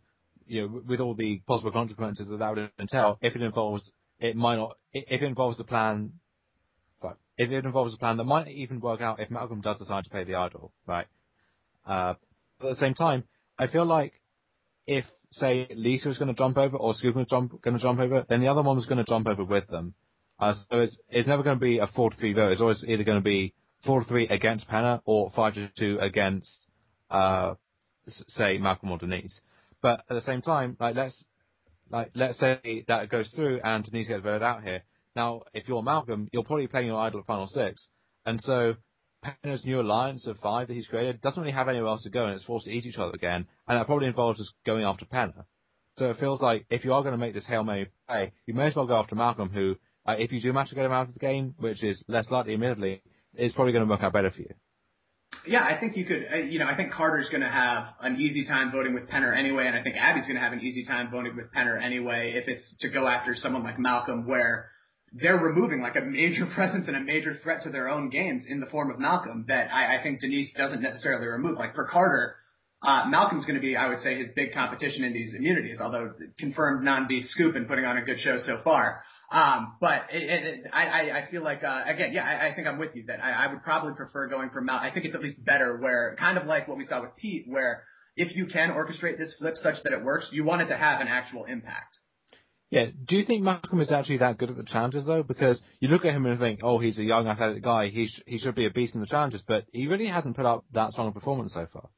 you know, with all the possible consequences that that would entail, if it involves, it might not, if it involves a plan, but if it involves a plan that might even work out if Malcolm does decide to pay the idol, right? Uh, but at the same time, I feel like if, say, Lisa was going to jump over or Scoop was jump, going to jump over, then the other one was going to jump over with them. Uh, so it's, it's never going to be a four to three vote. It's always either going to be four to three against Penna or five to two against, uh, say, Malcolm or Denise. But at the same time, like, let's, like, let's say that it goes through and Denise gets voted out here. Now, if you're Malcolm, you're probably playing your idol at final six. And so, Penna's new alliance of five that he's created doesn't really have anywhere else to go, and it's forced to eat each other again. And that probably involves just going after Penna. So it feels like if you are going to make this Hail Mary play, you may as well go after Malcolm, who, uh, if you do manage to get him out of the game, which is less likely, admittedly, is probably going to work out better for you. Yeah, I think you could, uh, you know, I think Carter's going to have an easy time voting with Penner anyway, and I think Abby's going to have an easy time voting with Penner anyway if it's to go after someone like Malcolm, where they're removing like a major presence and a major threat to their own games in the form of Malcolm that I, I think Denise doesn't necessarily remove. Like for Carter, uh, Malcolm's going to be, I would say, his big competition in these immunities, although confirmed non-B Scoop and putting on a good show so far. Um, but it, it, it, I, I feel like, uh, again, yeah, I, I think I'm with you that I, I would probably prefer going for Mal. I think it's at least better where, kind of like what we saw with Pete, where if you can orchestrate this flip such that it works, you want it to have an actual impact. Yeah. Do you think Malcolm is actually that good at the challenges though? Because you look at him and think, oh, he's a young athletic guy. He sh- he should be a beast in the challenges, but he really hasn't put up that strong a performance so far.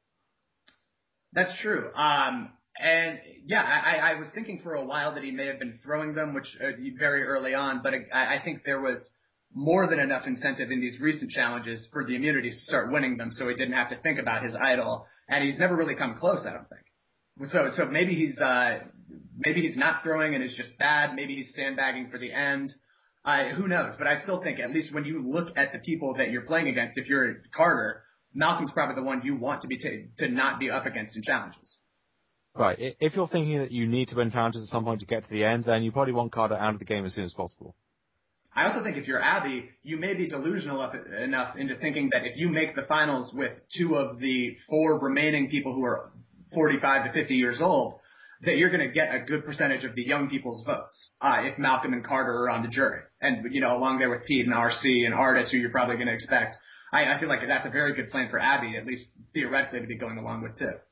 That's true. Um, And yeah, I, I was thinking for a while that he may have been throwing them, which uh, very early on, but I, I think there was more than enough incentive in these recent challenges for the immunities to start winning them, so he didn't have to think about his idol. And he's never really come close, I don't think. So, so maybe he's uh, maybe he's not throwing and is just bad. Maybe he's sandbagging for the end. Uh, who knows? But I still think, at least when you look at the people that you're playing against, if you're Carter, Malcolm's probably the one you want to be t- to not be up against in challenges. Right. If you're thinking that you need to win challenges at some point to get to the end, then you probably want Carter out of the game as soon as possible. I also think if you're Abby, you may be delusional enough into thinking that if you make the finals with two of the four remaining people who are forty-five to fifty years old, that you're going to get a good percentage of the young people's votes uh, if Malcolm and Carter are on the jury. And, you know, along there with Pete and R C and Artis, who you're probably going to expect. I, I feel like that's a very good plan for Abby, at least theoretically, to be going along with, too.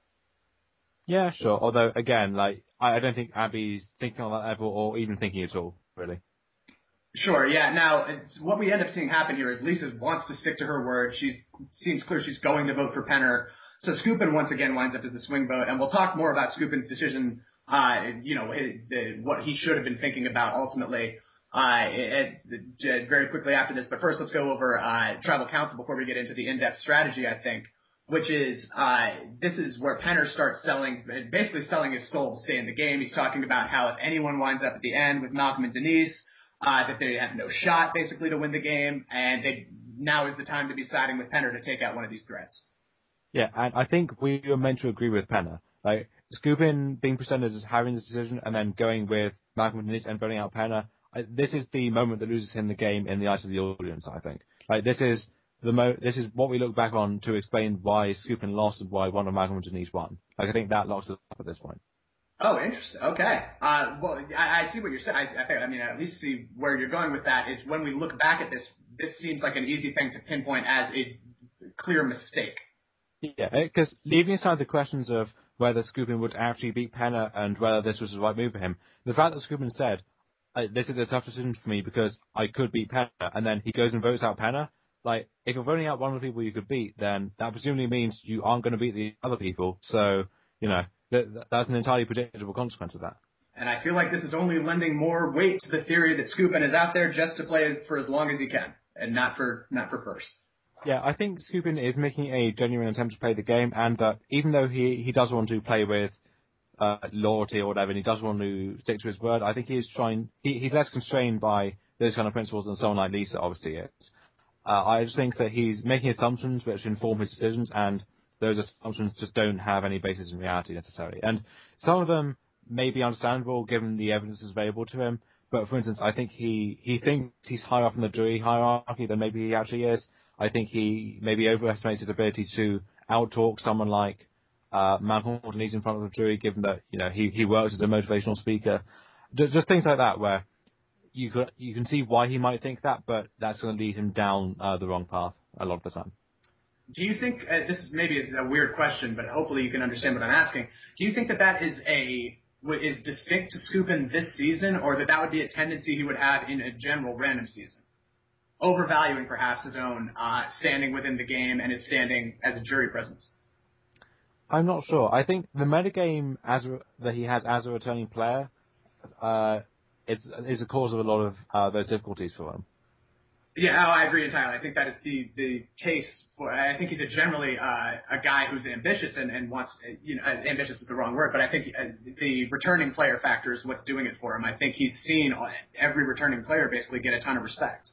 Yeah, sure. Although, again, like, I don't think Abby's thinking on that level or even thinking at all, really. Sure, yeah. Now, it's, what we end up seeing happen here is Lisa wants to stick to her word. She seems clear she's going to vote for Penner. So Scoopin once again winds up as the swing vote, and we'll talk more about Scoopin's decision, uh, you know, his, the, what he should have been thinking about ultimately, uh, it, it, very quickly after this. But first, let's go over uh, Tribal Council before we get into the in-depth strategy, I think, which is uh, this is where Penner starts selling, basically selling his soul to stay in the game. He's talking about how if anyone winds up at the end with Malcolm and Denise, Uh, that they have no shot, basically, to win the game, and they now is the time to be siding with Penner to take out one of these threats. Yeah, and I think we were meant to agree with Penner. Like, Scoopin being presented as having this decision and then going with Malcolm and Denise and voting out Penner, I, this is the moment that loses him the game in the eyes of the audience, I think. Like, this is the mo- this is what we look back on to explain why Scoopin lost and why one of Malcolm and Denise won. Like, I think that locks it up at this point. Oh, interesting. Okay. Uh, well, I, I see what you're saying. I, I, think, I mean, I at least see where you're going with that is when we look back at this, this seems like an easy thing to pinpoint as a clear mistake. Yeah, because leaving aside the questions of whether Scoopin would actually beat Penner and whether this was the right move for him, the fact that Scoopin said, this is a tough decision for me because I could beat Penner, and then he goes and votes out Penner, like, if you're voting out one of the people you could beat, then that presumably means you aren't going to beat the other people, so, you know, That, that's an entirely predictable consequence of that. And I feel like this is only lending more weight to the theory that Scoopin is out there just to play for as long as he can, and not for not for first. Yeah, I think Scoopin is making a genuine attempt to play the game, and that even though he, he does want to play with uh, loyalty or whatever, and he does want to stick to his word, I think he is trying. He, he's less constrained by those kind of principles than someone like Lisa obviously is. Uh, I just think that he's making assumptions which inform his decisions, and those assumptions just don't have any basis in reality necessarily. And some of them may be understandable given the evidence is available to him. But for instance, I think he, he thinks he's higher up in the jury hierarchy than maybe he actually is. I think he maybe overestimates his ability to out-talk someone like uh, man hauled knees in front of the jury, given that, you know, he, he works as a motivational speaker. Just, just things like that where you could, you can see why he might think that, but that's going to lead him down uh, the wrong path a lot of the time. Do you think, uh, this is maybe a weird question, but hopefully you can understand what I'm asking. Do you think that that is a, is distinct to Skupin this season, or that that would be a tendency he would have in a general random season? Overvaluing perhaps his own uh, standing within the game and his standing as a jury presence. I'm not sure. I think the metagame as a, that he has as a returning player uh, is, is a cause of a lot of uh, those difficulties for him. Yeah, oh, I agree entirely. I think that is the, the case for, I think he's a generally, uh, a guy who's ambitious and, and wants, you know, ambitious is the wrong word, but I think uh, the returning player factor is what's doing it for him. I think he's seen every returning player basically get a ton of respect.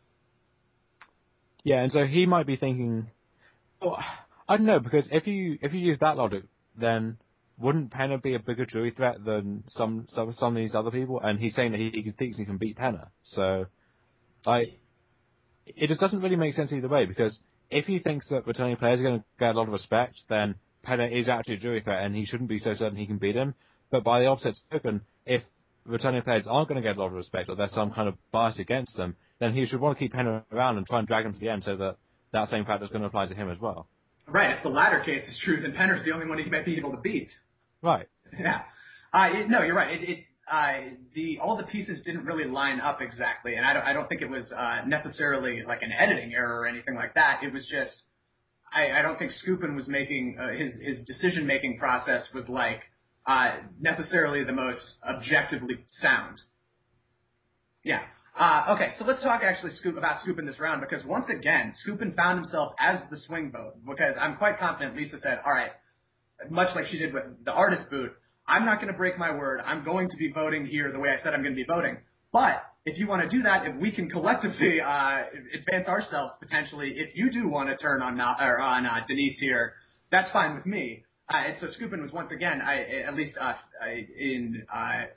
Yeah, and so he might be thinking, well, I don't know, because if you, if you use that logic, then wouldn't Penner be a bigger jury threat than some, some, some of these other people? And he's saying that he, he thinks he can beat Penner. So, I, it just doesn't really make sense either way, because if he thinks that returning players are going to get a lot of respect, then Penner is actually a jury threat and he shouldn't be so certain he can beat him. But by the opposite token, if returning players aren't going to get a lot of respect or there's some kind of bias against them, then he should want to keep Penner around and try and drag him to the end so that that same factor is going to apply to him as well. Right. If the latter case is true, then Penner's the only one he might be able to beat. Right. Yeah. Uh, it, no, you're right. It, it Uh, the all the pieces didn't really line up exactly, and I don't I don't think it was uh, necessarily like an editing error or anything like that. It was just I, I don't think Skupin was making uh, his his decision making process was like uh, necessarily the most objectively sound. Yeah. Uh, okay, so let's talk actually Scoop, about Skupin this round, because once again Skupin found himself as the swing vote, because I'm quite confident Lisa said, all right, much like she did with the artist boot, I'm not going to break my word. I'm going to be voting here the way I said I'm going to be voting. But if you want to do that, if we can collectively uh, advance ourselves potentially, if you do want to turn on or on uh, Denise here, that's fine with me. Uh, and so Skupin was once again, I, at least uh, in uh,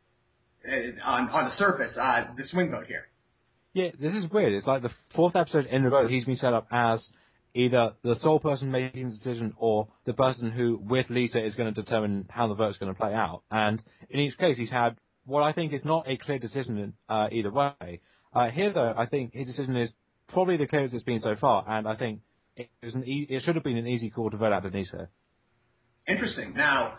on on the surface, uh, the swing vote here. Yeah, this is weird. It's like the fourth episode in a row he's been set up as either the sole person making the decision or the person who, with Lisa, is going to determine how the vote's going to play out. And in each case, he's had what I think is not a clear decision in, uh, either way. Uh, here, though, I think his decision is probably the clearest it's been so far, and I think it, was an e- it should have been an easy call to vote out Denise here. Interesting. Now,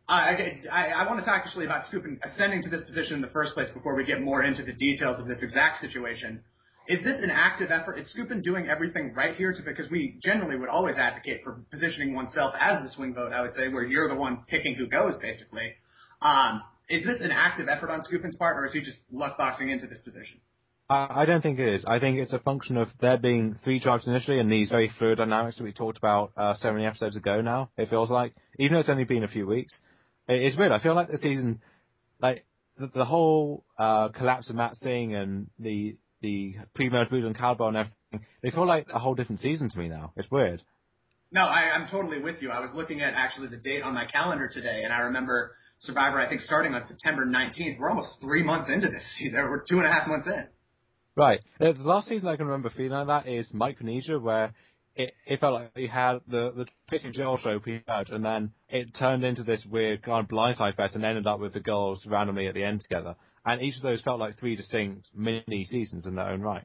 I, I, I want to talk actually about Skupin ascending to this position in the first place before we get more into the details of this exact situation. Is this an active effort? Is Skupin doing everything right here? To, because we generally would always advocate for positioning oneself as the swing vote, I would say, where you're the one picking who goes, basically. Um, is this an active effort on Skupin's part, or is he just luckboxing into this position? Uh, I don't think it is. I think it's a function of there being three tribes initially and these very fluid dynamics that we talked about uh, so many episodes ago now, it feels like. Even though it's only been a few weeks. It, it's weird. I feel like the season, like, the, the whole uh, collapse of Matt Singh and the the pre-merge boot and Caldwell and everything, they feel like a whole different season to me now. It's weird. No, I, I'm totally with you. I was looking at actually the date on my calendar today, and I remember Survivor, I think, starting on September nineteenth. We're almost three months into this season. We're two and a half months in. Right. The last season I can remember feeling like that is Micronesia, where it, it felt like you had the, the Tracy Joel show pre-merge, and then it turned into this weird kind of blindside fest and ended up with the girls randomly at the end together. And each of those felt like three distinct mini seasons in their own right.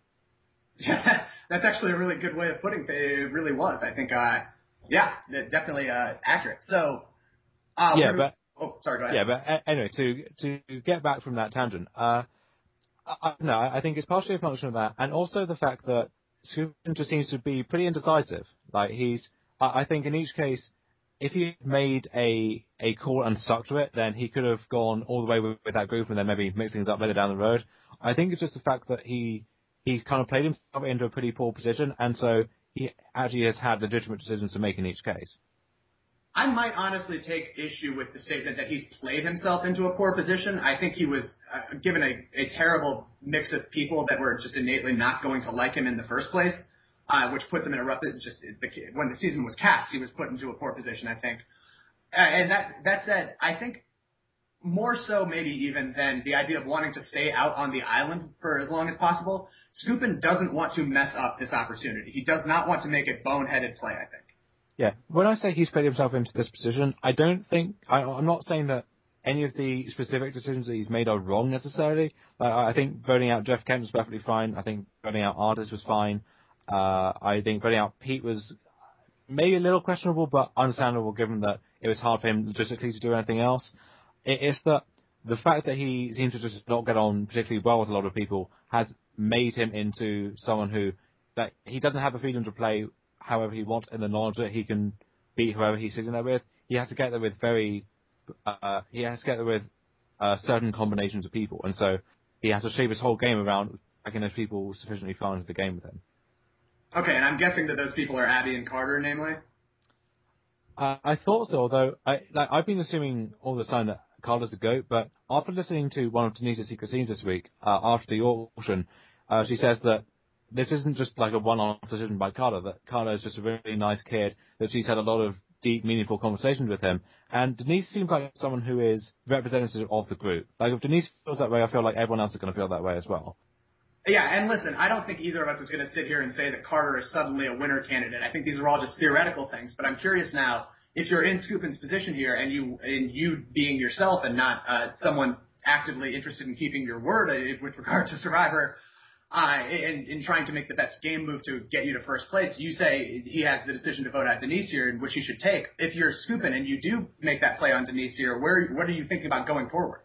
Yeah, that's actually a really good way of putting it. It really was. I think, uh, yeah, definitely uh, accurate. So, uh, yeah, but oh, sorry, go ahead. Yeah, but anyway, to to get back from that tangent, uh, I, no, I think it's partially a function of that, and also the fact that Skupin just seems to be pretty indecisive. Like he's, I, I think in each case, if he made a a call and stuck to it, then he could have gone all the way with, with that group and then maybe mix things up later down the road. I think it's just the fact that he he's kind of played himself into a pretty poor position, and so he actually has had legitimate decisions to make in each case. I might honestly take issue with the statement that he's played himself into a poor position. I think he was uh, given a, a terrible mix of people that were just innately not going to like him in the first place, uh, which puts him in a rough. Just the, when the season was cast, he was put into a poor position, I think. Uh, and that that said, I think more so maybe even than the idea of wanting to stay out on the island for as long as possible, Skupin doesn't want to mess up this opportunity. He does not want to make a boneheaded play, I think. Yeah, when I say he's played himself into this position, I don't think I, I'm not saying that any of the specific decisions that he's made are wrong necessarily. Uh, I think voting out Jeff Kent was perfectly fine. I think voting out Artis was fine. Uh, I think voting out Pete was maybe a little questionable, but understandable given that it was hard for him logistically to do anything else. It, it's that the fact that he seems to just not get on particularly well with a lot of people has made him into someone who that he doesn't have the freedom to play however he wants, and the knowledge that he can beat whoever he's sitting there with. He has to get there with very, uh, he has to get there with uh, certain combinations of people, and so he has to shape his whole game around making those people sufficiently far into the game with him. Okay, and I'm guessing that those people are Abby and Carter, namely? Uh, I thought so, although I, like, I've been assuming all the time that Carter's a GOAT, but after listening to one of Denise's secret scenes this week, uh, after the auction, uh, she says that this isn't just like a one-off decision by Carter, that Carter is just a really nice kid, that she's had a lot of deep, meaningful conversations with him. And Denise seems like someone who is representative of the group. Like, if Denise feels that way, I feel like everyone else is going to feel that way as well. Yeah, and listen, I don't think either of us is going to sit here and say that Carter is suddenly a winner candidate. I think these are all just theoretical things. But I'm curious now, if you're in Skupin's position here, and you, and you being yourself and not uh, someone actively interested in keeping your word uh, with regard to Survivor, Uh, in, in trying to make the best game move to get you to first place, you say he has the decision to vote out Denise here, which he should take. If you're Skupin and you do make that play on Denise here, where what are you thinking about going forward?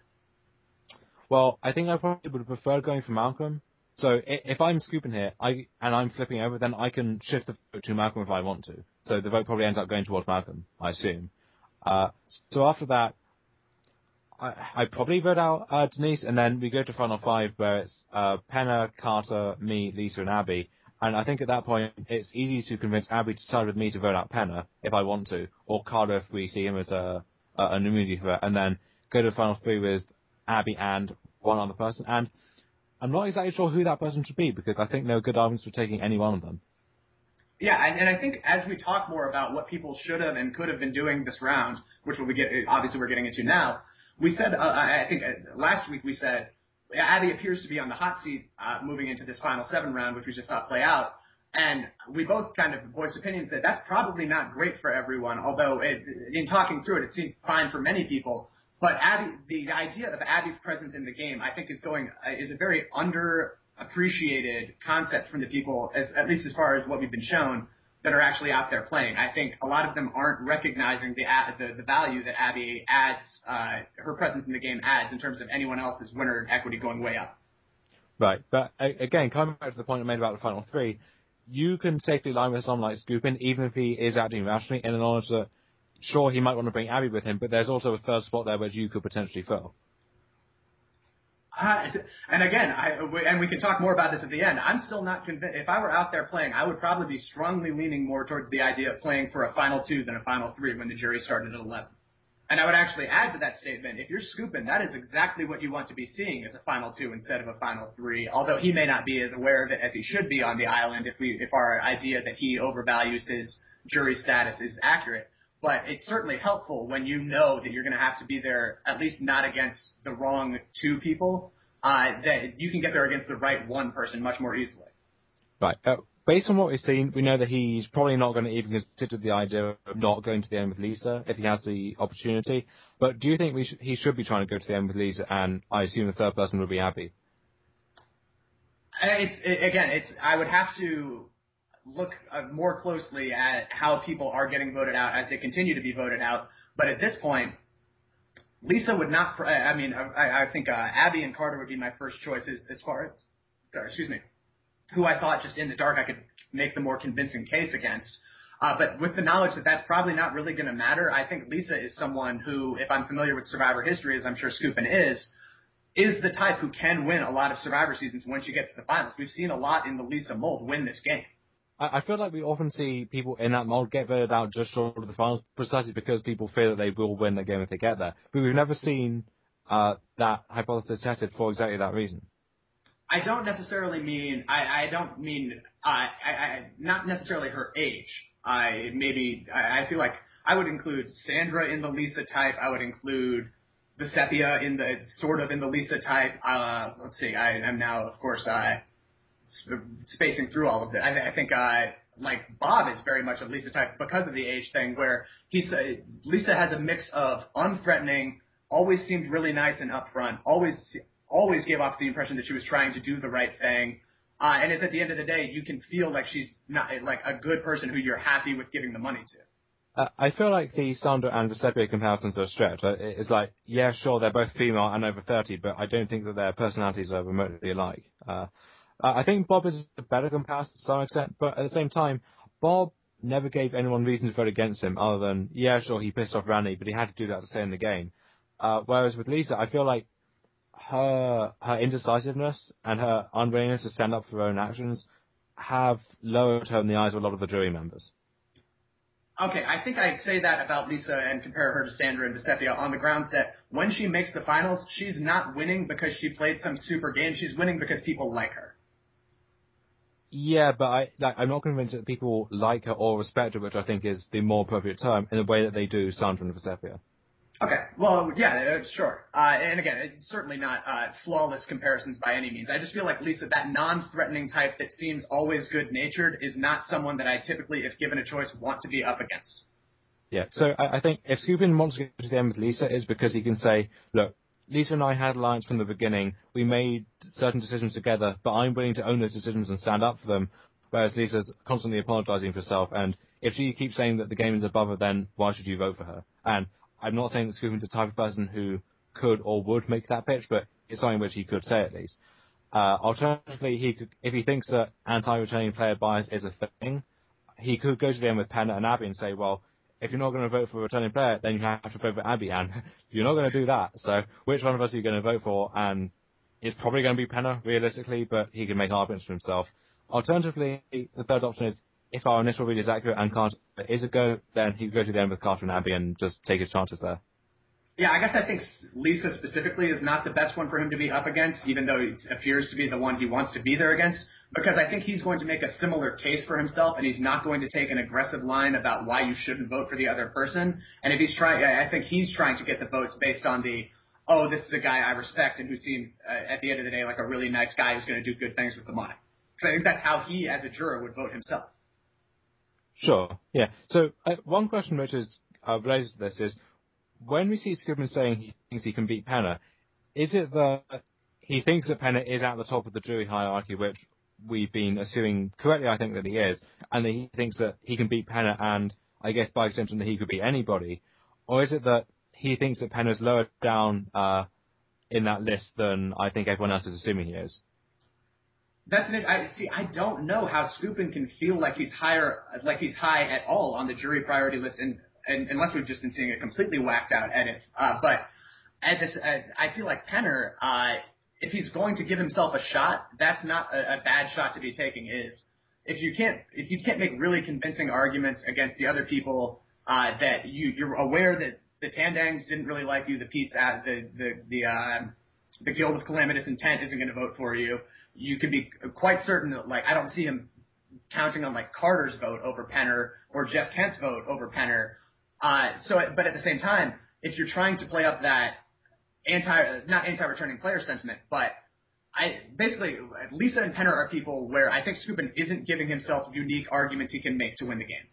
Well, I think I probably would have preferred going for Malcolm. So if I'm Skupin here, I and I'm flipping over, then I can shift the vote to Malcolm if I want to. So the vote probably ends up going towards Malcolm, I assume. Uh, so after that, I, I probably vote out uh, Denise, and then we go to final five where it's uh, Penna, Carter, me, Lisa, and Abby. And I think at that point it's easy to convince Abby to side with me to vote out Penna if I want to, or Carter if we see him as a, a an immunity threat, and then go to the final three with Abby and one other person. And I'm not exactly sure who that person should be because I think there are good arguments for taking any one of them. Yeah, and, and I think as we talk more about what people should have and could have been doing this round, which we'll get obviously we're getting into now, we said uh, I think uh, last week we said Abby appears to be on the hot seat uh, moving into this final seven round, which we just saw play out. And we both kind of voiced opinions that that's probably not great for everyone, although it, in talking through it, it seemed fine for many people. But Abby, the idea of Abby's presence in the game, I think, is going is a very underappreciated concept from the people, as at least as far as what we've been shown, that are actually out there playing. I think a lot of them aren't recognizing the the, the value that Abby adds, uh, her presence in the game adds in terms of anyone else's winner equity going way up. Right, but again, coming back to the point I made about the final three, you can safely line with someone like Skupin, even if he is acting rationally, in the knowledge that, sure, he might want to bring Abby with him, but there's also a third spot there which you could potentially fill. Uh, and again, I, and we can talk more about this at the end. I'm still not convinced. If I were out there playing, I would probably be strongly leaning more towards the idea of playing for a final two than a final three when the jury started at eleven. And I would actually add to that statement, if you're Skupin, that is exactly what you want to be seeing as a final two instead of a final three, although he may not be as aware of it as he should be on the island if we, if our idea that he overvalues his jury status is accurate. But it's certainly helpful when you know that you're going to have to be there, at least not against the wrong two people, uh, that you can get there against the right one person much more easily. Right. Uh, based on what we've seen, we know that he's probably not going to even consider the idea of not going to the end with Lisa if he has the opportunity. But do you think we sh- he should be trying to go to the end with Lisa, and I assume the third person would be Abby? It's it, again, it's I would have to look uh, more closely at how people are getting voted out as they continue to be voted out. But at this point, Lisa would not. I mean, I, I think uh, Abby and Carter would be my first choices as far as. Sorry, excuse me. Who I thought just in the dark I could make the more convincing case against. Uh, but with the knowledge that that's probably not really going to matter, I think Lisa is someone who, if I'm familiar with Survivor history, as I'm sure Skupin is, is the type who can win a lot of Survivor seasons when she gets to the finals. We've seen a lot in the Lisa mold win this game. I feel like we often see people in that mold get voted out just short of the finals precisely because people fear that they will win the game if they get there. But we've never seen uh, that hypothesis tested for exactly that reason. I don't necessarily mean I, I don't mean uh, I, I not necessarily her age. I maybe I, I feel like I would include Sandra in the Lisa type. I would include the Sepia in the sort of in the Lisa type. Uh, let's see. I am now of course uh, spacing through all of it. I, I think uh, like Bob is very much a Lisa type because of the age thing, where he's uh, Lisa has a mix of unthreatening, always seemed really nice and upfront, always always gave off the impression that she was trying to do the right thing, uh, and is at the end of the day, you can feel like she's not like a good person who you're happy with giving the money to. Uh, I feel like the Sandra and Vecepia comparisons are a stretch. Uh, It's like, yeah, sure, they're both female and over thirty, but I don't think that their personalities are remotely alike. Uh, I think Bob is a better comparison to some extent, but at the same time, Bob never gave anyone reason to vote against him other than, yeah, sure, he pissed off Randy, but he had to do that to stay in the game. Uh, whereas with Lisa, I feel like her her indecisiveness and her unwillingness to stand up for her own actions have lowered her in the eyes of a lot of the jury members. Okay, I think I say that about Lisa and compare her to Sandra and Vecepia on the grounds that when she makes the finals, she's not winning because she played some super game. She's winning because people like her. Yeah, but I, like, I'm not convinced that people like her or respect her, which I think is the more appropriate term, in the way that they do Sandra and Vecepia. Okay, well, yeah, uh, sure. Uh, and again, it's certainly not uh, flawless comparisons by any means. I just feel like Lisa, that non-threatening type that seems always good-natured, is not someone that I typically, if given a choice, want to be up against. Yeah, so I, I think if Skupin wants to get to the end with Lisa, is because he can say, look, Lisa and I had alliance from the beginning. We made certain decisions together, but I'm willing to own those decisions and stand up for them, whereas Lisa's constantly apologizing for herself, and if she keeps saying that the game is above her, then why should you vote for her? And I'm not saying that Skupin's the type of person who could or would make that pitch, but it's something which he could say at least. Uh, alternatively, he could, if he thinks that anti-returning player bias is a thing, he could go to the end with Penna and Abby and say, well, if you're not going to vote for a returning player, then you have to vote for Abby, and you're not going to do that. So which one of us are you going to vote for? And it's probably going to be Penna, realistically, but he can make arguments for himself. Alternatively, the third option is, if our initial read is accurate and Carter is a go, then he could go to the end with Carter and Abby and just take his chances there. Yeah, I guess I think Lisa specifically is not the best one for him to be up against, even though it appears to be the one he wants to be there against, because I think he's going to make a similar case for himself, and he's not going to take an aggressive line about why you shouldn't vote for the other person. And if he's trying, I think he's trying to get the votes based on the, oh, this is a guy I respect and who seems, uh, at the end of the day, like a really nice guy who's going to do good things with the money. Because I think that's how he, as a juror, would vote himself. Sure, yeah. So uh, one question which is uh, related to this is, when we see Skupin saying he thinks he can beat Penna, is it that he thinks that Penna is at the top of the jury hierarchy, which we've been assuming correctly, I think, that he is, and that he thinks that he can beat Penna and, I guess, by extension, that he could beat anybody? Or is it that he thinks that Penna's lower down uh, in that list than I think everyone else is assuming he is? That's an, I see. I don't know how Skupin can feel like he's higher, like he's high at all on the jury priority list, and, and unless we've just been seeing a completely whacked out edit. Uh, but at this, uh, I feel like Penner, uh, if he's going to give himself a shot, that's not a, a bad shot to be taking. Is if you can't, if you can't make really convincing arguments against the other people, uh, that you you're aware that the Tandangs didn't really like you, the Pete's, uh, the the the uh, the Guild of Calamitous Intent isn't going to vote for you. You can be quite certain that, like, I don't see him counting on, like, Carter's vote over Penner or Jeff Kent's vote over Penner. Uh, so, but at the same time, if you're trying to play up that anti, not anti-returning player sentiment, but I basically, Lisa and Penner are people where I think Skupin isn't giving himself unique arguments he can make to win the game.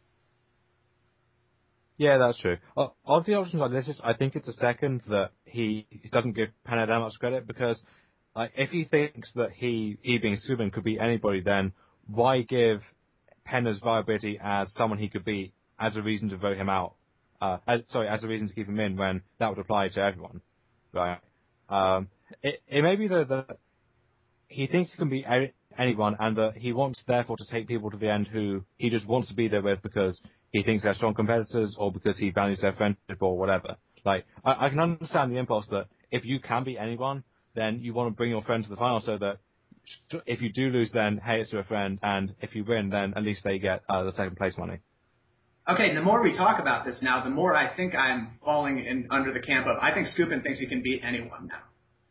Yeah, that's true. Uh, of the options I listed, I think it's the second that he, he doesn't give Penna that much credit, because like, if he thinks that he, he being Skupin could beat anybody, then why give Penna's viability as someone he could beat as a reason to vote him out? Uh, as, sorry, as a reason to keep him in when that would apply to everyone, right? Um, it, it may be that, that he thinks he can beat a, anyone, and that he wants, therefore, to take people to the end who he just wants to be there with because he thinks they're strong competitors or because he values their friendship or whatever. Like, I, I can understand the impulse that if you can beat anyone, then you want to bring your friend to the final so that if you do lose, then hey, it's to a friend, and if you win, then at least they get uh, the second place money. Okay, the more we talk about this now, the more I think I'm falling in under the camp of I think Skupin thinks he can beat anyone now.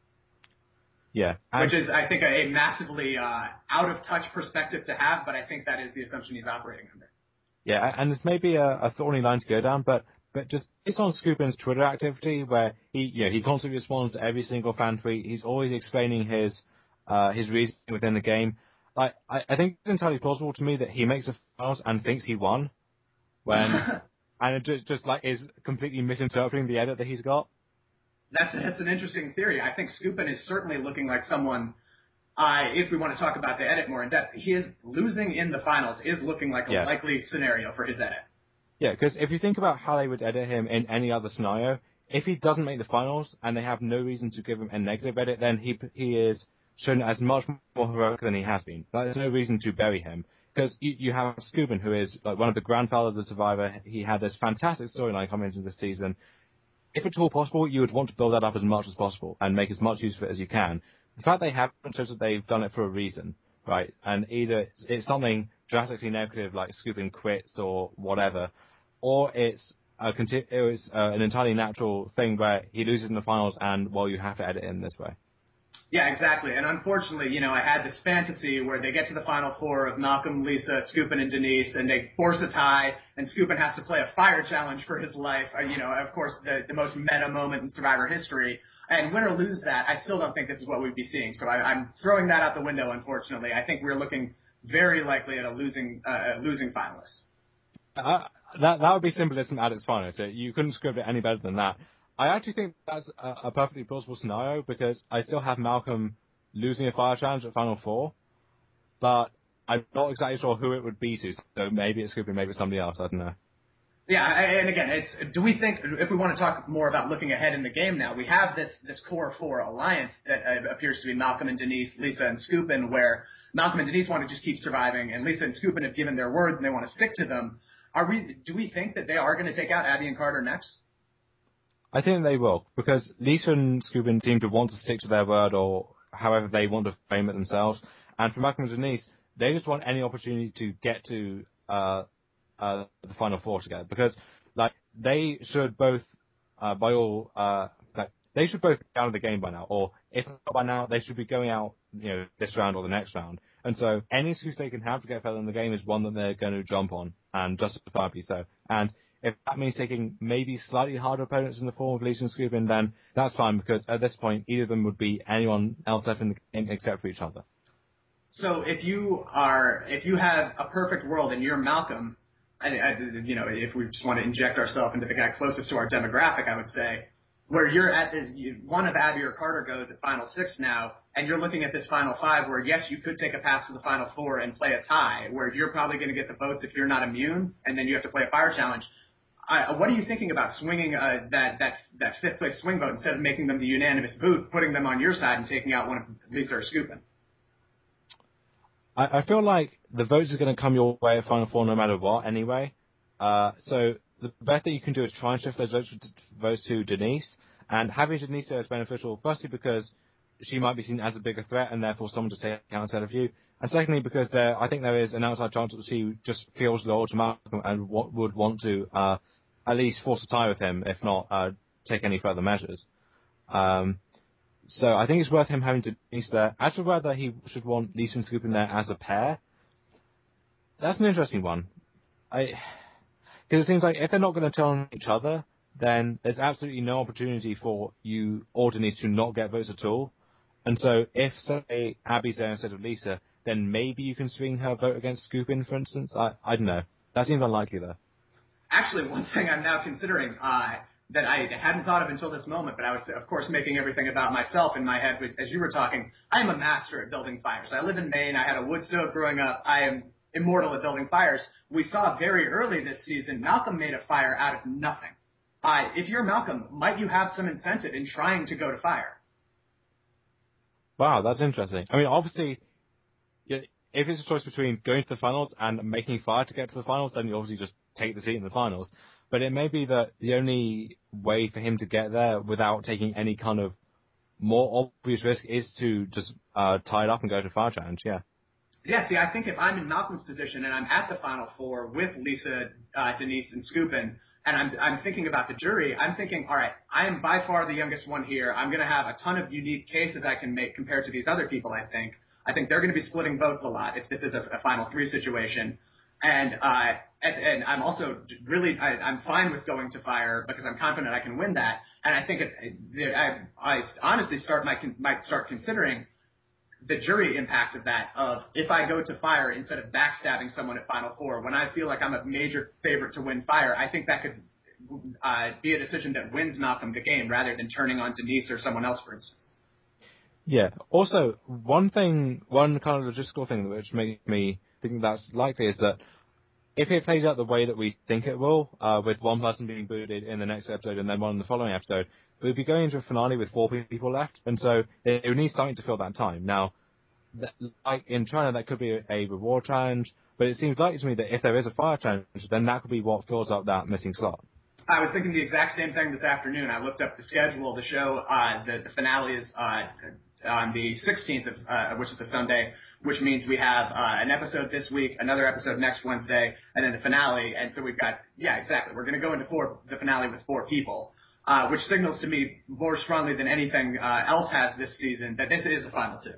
Yeah. Which is, I think, a, a massively uh, out-of-touch perspective to have, but I think that is the assumption he's operating under. Yeah, and this may be a, a thorny line to go down, but but just based on Skupin's Twitter activity, where he you know he constantly responds to every single fan tweet, he's always explaining his uh, his reasoning within the game. like, I, I think it's entirely plausible to me that he makes the finals and thinks he won, when, and it just, just like is completely misinterpreting the edit that he's got. That's that's an interesting theory. I think Skupin is certainly looking like someone. Uh, if we want to talk about the edit more in depth, his losing in the finals is looking like a Yeah. likely scenario for his edit. Yeah, because if you think about how they would edit him in any other scenario, if he doesn't make the finals and they have no reason to give him a negative edit, then he he is shown as much more heroic than he has been. Like, there's no reason to bury him. Because you, you have Skupin, who is like one of the grandfathers of Survivor. He had this fantastic storyline coming into this season. If at all possible, you would want to build that up as much as possible and make as much use of it as you can. The fact they haven't shows that they've done it for a reason, right? And either it's, it's something drastically negative like Skupin quits or whatever, or it's a conti- it was uh, an entirely natural thing where he loses in the finals and, well, you have to edit him this way. Yeah, exactly. And unfortunately, you know, I had this fantasy where they get to the final four of Malcolm, Lisa, Skupin, and Denise, and they force a tie, and Skupin has to play a fire challenge for his life. Uh, you know, of course, the, the most meta moment in Survivor history. And win or lose that, I still don't think this is what we'd be seeing. So I, I'm throwing that out the window, unfortunately. I think we're looking very likely at a losing uh, losing finalist. Uh, that that would be symbolism at its finest. You couldn't script it any better than that. I actually think that's a, a perfectly plausible scenario because I still have Malcolm losing a fire challenge at Final Four, but I'm not exactly sure who it would be to. So maybe it's Skupin, maybe it's somebody else. I don't know. Yeah, and again, it's do we think if we want to talk more about looking ahead in the game now, we have this this core four alliance that uh, appears to be Malcolm and Denise, Lisa and Skupin, where Malcolm and Denise want to just keep surviving, and Lisa and Skupin have given their words and they want to stick to them. Are we? Do we think that they are going to take out Abby and Carter next? I think they will, because Lisa and Skupin seem to want to stick to their word, or however they want to frame it themselves. And for Malcolm and Denise, they just want any opportunity to get to uh, uh, the Final Four together, because like they should both, uh, by all, uh, like, they should both be out of the game by now, or if not by now, they should be going out, you know, this round or the next round. And so any excuse they can have to get further in the game is one that they're going to jump on, and justifiably so. And if that means taking maybe slightly harder opponents in the form of Lisa and Skupin, then that's fine, because at this point, either of them would be anyone else left in the game except for each other. So if you are, if you have a perfect world and you're Malcolm, I, I, you know, if we just want to inject ourselves into the guy closest to our demographic, I would say, where you're at the, you, one of Abby or Carter goes at Final Six now, and you're looking at this Final Five where, yes, you could take a pass to the Final Four and play a tie, where you're probably going to get the votes if you're not immune, and then you have to play a fire challenge. Uh, what are you thinking about swinging uh, that, that, that fifth place swing vote instead of making them the unanimous vote, putting them on your side and taking out one of Lisa or Skupin? I, I feel like the votes are going to come your way at Final Four no matter what anyway. Uh, so the best thing you can do is try and shift those votes, votes to Denise. And having Denise there is beneficial, firstly because she might be seen as a bigger threat and therefore someone to take out instead of you. And secondly because there, I think there is an outside chance that she just feels loyal to Malcolm and what, would want to uh, at least force a tie with him, if not uh, take any further measures. Um, So I think it's worth him having Denise there. As for whether he should want Lisa and Skupin there as a pair, that's an interesting one. I Because it seems like if they're not going to turn on each other, then there's absolutely no opportunity for you or Denise to not get votes at all. And so if, say, Abby's there instead of Lisa, then maybe you can swing her vote against Skupin, for instance. I, I don't know. That seems unlikely, though. Actually, one thing I'm now considering uh, that I hadn't thought of until this moment, but I was, of course, making everything about myself in my head as you were talking. I am a master at building fires. I live in Maine. I had a wood stove growing up. I am immortal at building fires. We saw very early this season, Malcolm made a fire out of nothing. Uh, if you're Malcolm, might you have some incentive in trying to go to fire? Wow, that's interesting. I mean, obviously, yeah, if it's a choice between going to the finals and making fire to get to the finals, then you obviously just take the seat in the finals. But it may be that the only way for him to get there without taking any kind of more obvious risk is to just uh, tie it up and go to fire challenge, yeah. Yeah, see, I think if I'm in Malcolm's position and I'm at the Final Four with Lisa, uh, Denise, and Skupin, and I'm, I'm thinking about the jury, I'm thinking, all right, I am by far the youngest one here. I'm going to have a ton of unique cases I can make compared to these other people, I think. I think they're going to be splitting votes a lot if this is a, a Final Three situation. And, uh, and, and I'm also really, I, I'm fine with going to fire because I'm confident I can win that. And I think it, it, I, I honestly start my, might start considering the jury impact of that, of if I go to Fire instead of backstabbing someone at Final Four, when I feel like I'm a major favorite to win Fire, I think that could uh, be a decision that wins Malcolm the game rather than turning on Denise or someone else, for instance. Yeah. Also, one thing, one kind of logistical thing which makes me think that's likely is that if it plays out the way that we think it will, uh, with one person being booted in the next episode and then one in the following episode, we'll be going into a finale with four people left, and so it, it needs something to fill that time. Now, th- like in China, that could be a, a reward challenge, but it seems likely to me that if there is a Fire challenge, then that could be what fills up that missing slot. I was thinking the exact same thing this afternoon. I looked up the schedule. The show, uh, the, the finale is uh, on the sixteenth, of, uh, which is a Sunday, which means we have uh, an episode this week, another episode next Wednesday, and then the finale. And so we've got, yeah, exactly. We're going to go into four, the finale with four people, uh, which signals to me more strongly than anything uh, else has this season that this is a final two.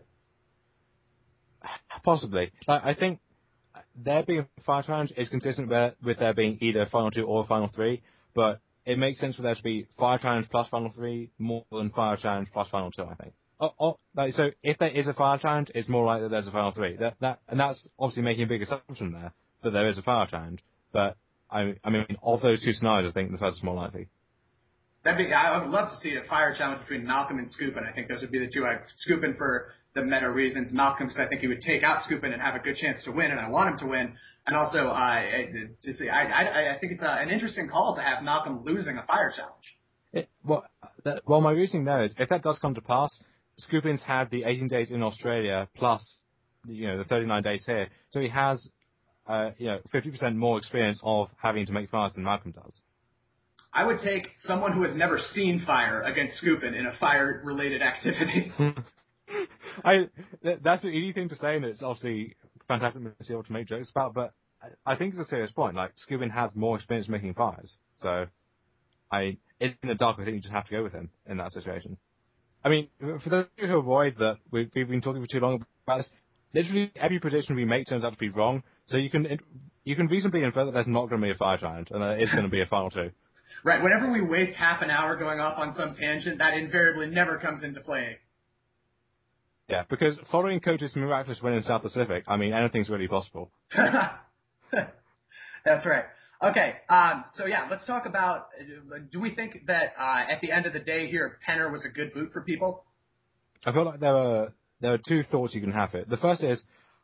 Possibly. I, I think there being a Fire challenge is consistent with, with there being either a final two or a final three, but it makes sense for there to be Fire challenge plus final three more than Fire challenge plus final two, I think. Oh, oh, like, so if there is a Fire challenge, it's more likely that there's a final three. That, that, and that's obviously making a big assumption there, that there is a Fire challenge. But, I, I mean, of those two scenarios, I think the first is more likely. That'd be, I would love to see a Fire challenge between Malcolm and Skupin. I think those would be the two. I, Skupin for the meta reasons, Malcolm because I think he would take out Skupin and have a good chance to win, and I want him to win. And also, uh, to see, I, I, I think it's a, an interesting call to have Malcolm losing a Fire challenge. It, well, that, well, my reasoning there is, if that does come to pass, Skupin's had the eighteen days in Australia plus, you know, the thirty-nine days here, so he has, uh, you know, fifty percent more experience of having to make fires than Malcolm does. I would take someone who has never seen Fire against Skupin in a Fire-related activity. I that's an easy thing to say, and it's obviously fantastic material to make jokes about, but I think it's a serious point. Like, Skupin has more experience making fires, so I in the dark, I think you just have to go with him in that situation. I mean, for those who avoid that, we've, we've been talking for too long about this. Literally every prediction we make turns out to be wrong, so you can you can reasonably infer that there's not going to be a Fire challenge, and there is going to be a final two. Right. Whenever we waste half an hour going off on some tangent, that invariably never comes into play. Yeah, because following Coach's miraculous win in South Pacific, I mean, anything's really possible. That's right. Okay, um, so yeah, let's talk about, do we think that uh, at the end of the day here, Penner was a good boot for people? I feel like there are, there are two thoughts you can have here. The first is,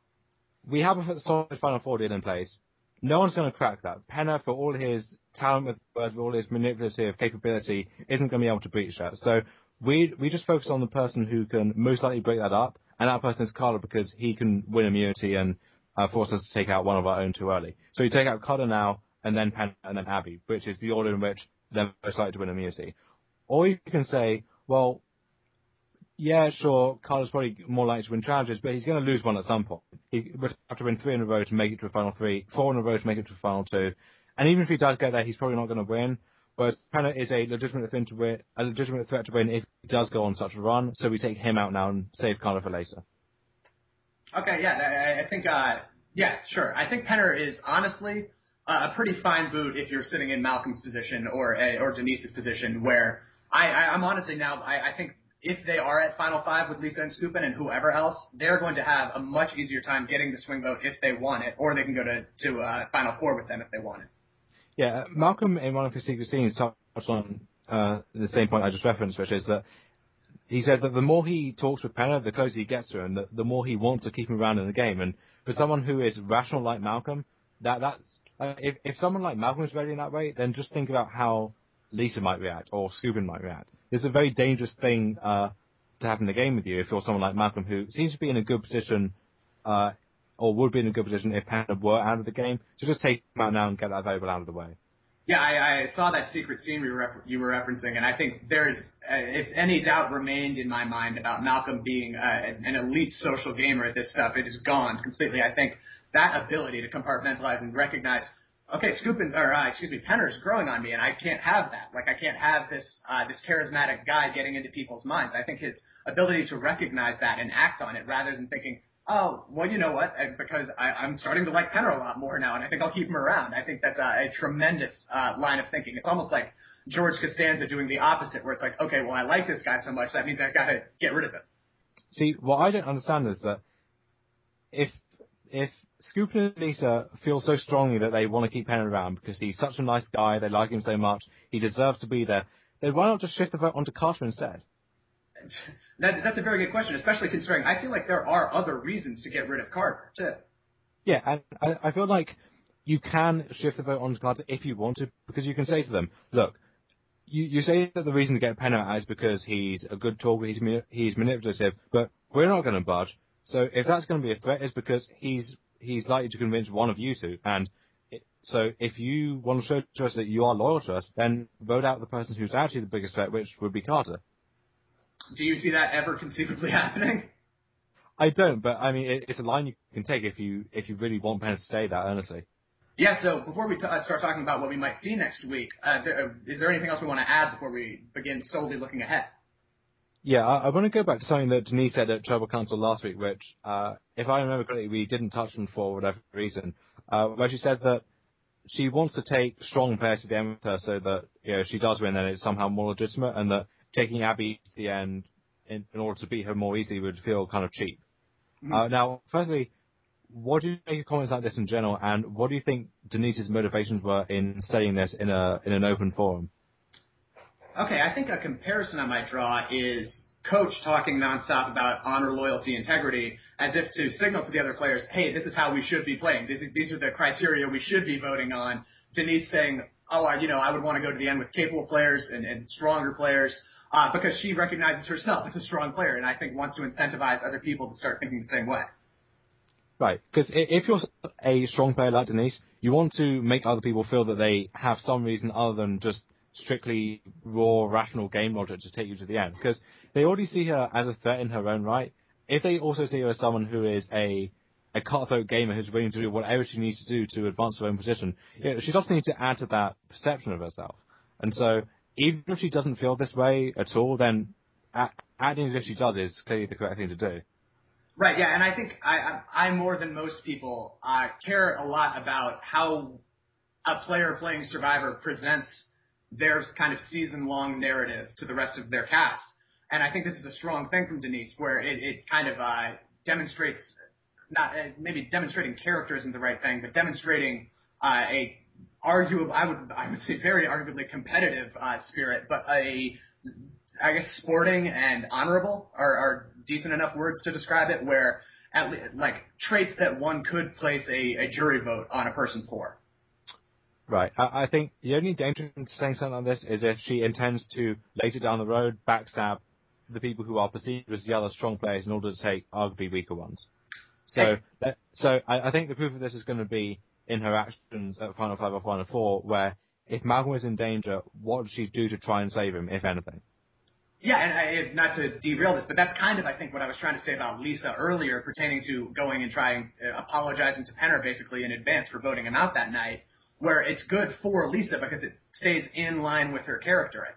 we have a solid Final Four deal in place. No one's going to crack that. Penner, for all his talent with words, for all his manipulative capability, isn't going to be able to breach that. So we we just focus on the person who can most likely break that up, and that person is Carter because he can win immunity and uh, force us to take out one of our own too early. So you take out Carter now, and then Penner, and then Abby, which is the order in which they're most likely to win immunity. Or you can say, well, yeah, sure, Carter's probably more likely to win challenges, but he's going to lose one at some point. He would have to win three in a row to make it to a final three, four in a row to make it to a final two. And even if he does get there, he's probably not going to win. Whereas Penner is a legitimate thing to win, a legitimate threat to win if he does go on such a run. So we take him out now and save Carter for later. Okay, yeah, I, I think, uh, yeah, sure. I think Penner is honestly uh, a pretty fine boot if you're sitting in Malcolm's position or a, or Denise's position, where I, I, I'm honestly now, I, I think if they are at Final Five with Lisa and Skupin and whoever else, they're going to have a much easier time getting the swing vote if they want it, or they can go to, to uh, Final Four with them if they want it. Yeah, Malcolm in one of his secret scenes touched on uh, the same point I just referenced, which is that he said that the more he talks with Penner, the closer he gets to him, the, the more he wants to keep him around in the game. And for someone who is rational like Malcolm, that that's uh, if if someone like Malcolm is ready in that way, then just think about how Lisa might react or Skupin might react. It's a very dangerous thing uh, to have in the game with you if you're someone like Malcolm who seems to be in a good position, uh, or would be in a good position if Penner were out of the game. So just take him out now and get that variable out of the way. Yeah, I, I saw that secret scene you were, you were referencing, and I think there is, uh, if any doubt remained in my mind about Malcolm being uh, an elite social gamer at this stuff, it is gone completely. I think that ability to compartmentalize and recognize, okay, Skupin, or uh, excuse me, Penner is growing on me, and I can't have that. Like, I can't have this uh, this charismatic guy getting into people's minds. I think his ability to recognize that and act on it, rather than thinking, oh, well, you know what, because I, I'm starting to like Penner a lot more now, and I think I'll keep him around. I think that's a, a tremendous uh, line of thinking. It's almost like George Costanza doing the opposite, where it's like, okay, well, I like this guy so much, that means I've got to get rid of him. See, what I don't understand is that if if Scoop and Lisa feel so strongly that they want to keep Penn around because he's such a nice guy, they like him so much, he deserves to be there, then why not just shift the vote onto Carter instead? That, that's a very good question, especially considering I feel like there are other reasons to get rid of Carter, too. Yeah, and I, I feel like you can shift the vote onto Carter if you want to, because you can say to them, look, you, you say that the reason to get Penn out is because he's a good talker, he's, he's manipulative, but we're not going to budge. So if that's going to be a threat, it's because he's he's likely to convince one of you two. And it, so if you want to show to us that you are loyal to us, then vote out the person who's actually the biggest threat, which would be Carter. Do you see that ever conceivably happening? I don't, but I mean, it, it's a line you can take if you if you really want Penn to stay that earnestly. Yeah, so before we t- start talking about what we might see next week, uh, there, is there anything else we want to add before we begin solely looking ahead? Yeah, I, I want to go back to something that Denise said at Tribal Council last week, which, uh, if I remember correctly, we didn't touch on for whatever reason, uh, where she said that she wants to take strong players to the end with her so that, you know, if she does win, then it's somehow more legitimate, and that taking Abby to the end in, in order to beat her more easily would feel kind of cheap. Mm-hmm. Uh, now, firstly, what do you make of comments like this in general, and what do you think Denise's motivations were in saying this in a in an open forum? Okay, I think a comparison I might draw is Coach talking nonstop about honor, loyalty, integrity, as if to signal to the other players, hey, this is how we should be playing. These, these are the criteria we should be voting on. Denise saying, oh, I, you know, I would want to go to the end with capable players and, and stronger players uh, because she recognizes herself as a strong player and I think wants to incentivize other people to start thinking the same way. Right, because if you're a strong player like Denise, you want to make other people feel that they have some reason other than just strictly raw, rational game logic to take you to the end. Because they already see her as a threat in her own right. If they also see her as someone who is a a cutthroat gamer who's willing to do whatever she needs to do to advance her own position, you know, she does need to add to that perception of herself. And so, even if she doesn't feel this way at all, then acting as if she does is clearly the correct thing to do. Right, yeah, and I think I, I, I more than most people, uh, care a lot about how a player playing Survivor presents their kind of season-long narrative to the rest of their cast. And I think this is a strong thing from Denise, where it, it kind of uh, demonstrates, not uh, maybe demonstrating character isn't the right thing, but demonstrating uh, a arguable, I would I would say very arguably competitive uh, spirit, but a, I guess sporting and honorable are, are decent enough words to describe it, where at least, like traits that one could place a, a jury vote on a person for. Right. I, I think the only danger in saying something like this is if she intends to, later down the road, backstab the people who are perceived as the other strong players in order to take arguably weaker ones. So, hey. so I, I think the proof of this is going to be in her actions at Final Five or Final Four, where if Malcolm is in danger, what does she do to try and save him, if anything? Yeah, and I, not to derail this, but that's kind of, I think, what I was trying to say about Lisa earlier, pertaining to going and trying, uh, apologizing to Penner basically in advance for voting him out that night, where it's good for Lisa because it stays in line with her character, I think.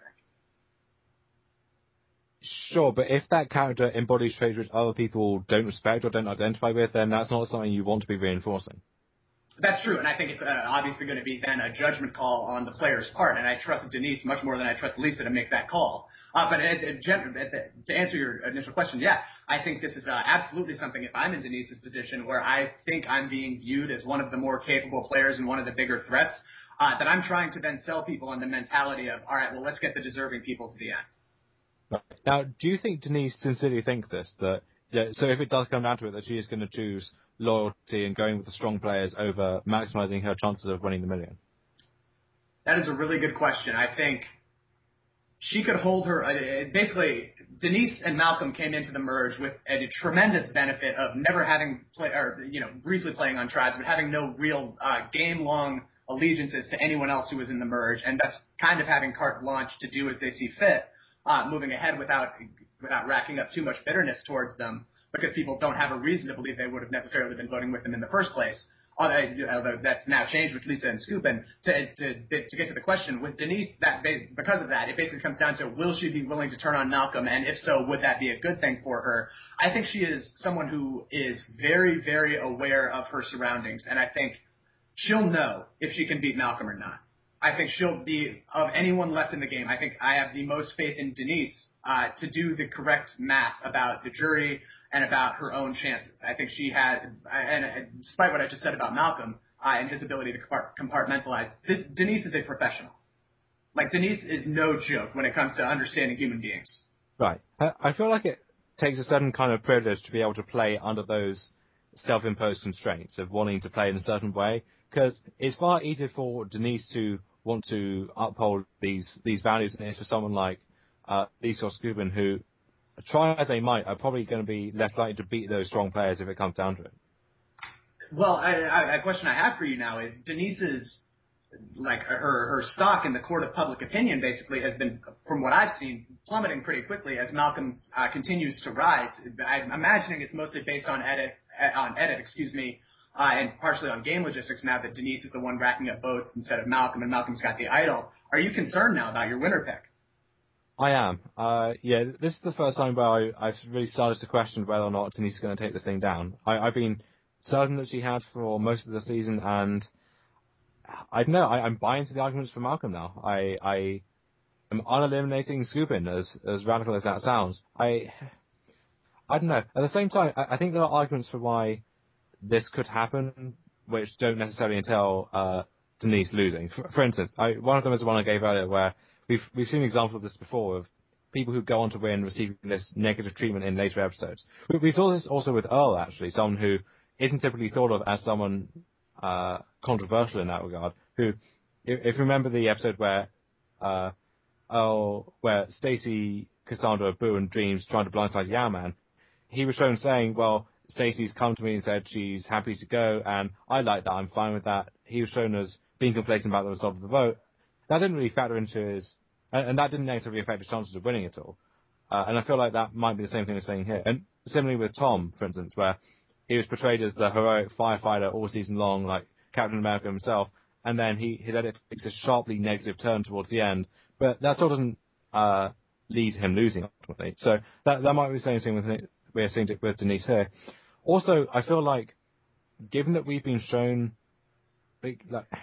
Sure, but if that character embodies traits which other people don't respect or don't identify with, then that's not something you want to be reinforcing. That's true, and I think it's uh, obviously going to be then a judgment call on the player's part, and I trust Denise much more than I trust Lisa to make that call. Uh, but at, at, at the, to answer your initial question, yeah, I think this is uh, absolutely something, if I'm in Denise's position, where I think I'm being viewed as one of the more capable players and one of the bigger threats, uh, that I'm trying to then sell people on the mentality of, all right, well, let's get the deserving people to the end. Right. Now, do you think Denise sincerely thinks this, that, yeah, so if it does come down to it, that she is going to choose loyalty and going with the strong players over maximizing her chances of winning the million? That is a really good question. I think she could hold her, uh, basically, Denise and Malcolm came into the merge with a tremendous benefit of never having play, or, you know, briefly playing on tribes, but having no real uh, game-long allegiances to anyone else who was in the merge, and thus kind of having carte blanche to do as they see fit, uh, moving ahead without without racking up too much bitterness towards them, because people don't have a reason to believe they would have necessarily been voting with them in the first place. Although that's now changed with Lisa and Scoop. And to, to, to get to the question, with Denise, that because of that, it basically comes down to, will she be willing to turn on Malcolm? And if so, would that be a good thing for her? I think she is someone who is very, very aware of her surroundings. And I think she'll know if she can beat Malcolm or not. I think she'll be, of anyone left in the game, I think I have the most faith in Denise uh, to do the correct math about the jury and about her own chances. I think she had, and, and despite what I just said about Malcolm uh, and his ability to compartmentalize, this, Denise is a professional. Like, Denise is no joke when it comes to understanding human beings. Right. I, I feel like it takes a certain kind of privilege to be able to play under those self-imposed constraints of wanting to play in a certain way, because it's far easier for Denise to want to uphold these these values than it is for someone like uh, Lisa or Scooban, who, try as they might, are probably going to be less likely to beat those strong players if it comes down to it. Well, I, I, a question I have for you now is Denise's, like, her her stock in the court of public opinion basically has been, from what I've seen, plummeting pretty quickly as Malcolm's uh, continues to rise. I'm imagining it's mostly based on edit, on edit, excuse me, uh, and partially on game logistics now that Denise is the one racking up votes instead of Malcolm, and Malcolm's got the idol. Are you concerned now about your winner pick? I am. Uh, yeah, this is the first time where I, I've really started to question whether or not Denise is going to take this thing down. I, I've been certain that she had for most of the season, and I don't know, I, I'm buying into the arguments for Malcolm now. I, I am uneliminating Scooban, as, as radical as that sounds. I, I don't know. At the same time, I, I think there are arguments for why this could happen, which don't necessarily entail uh, Denise losing. For, for instance, I, one of them is the one I gave earlier, where we've we've seen examples of this before, of people who go on to win receiving this negative treatment in later episodes. We, we saw this also with Earl, actually, someone who isn't typically thought of as someone uh, controversial in that regard. Who, if, if you remember the episode where uh, Earl, where Stacey, Cassandra, Boo, and Dreams trying to blindside Yowman, he was shown saying, well, Stacey's come to me and said she's happy to go, and I like that, I'm fine with that. He was shown as being complacent about the result of the vote. That didn't really factor into his, and, and that didn't negatively affect his chances of winning at all. Uh, and I feel like that might be the same thing as saying here. And similarly with Tom, for instance, where he was portrayed as the heroic firefighter all season long, like Captain America himself, and then he his edit takes a sharply negative turn towards the end, but that still doesn't uh, lead to him losing ultimately. So that that might be the same thing with we're seeing it with Denise here. Also, I feel like, given that we've been shown, like,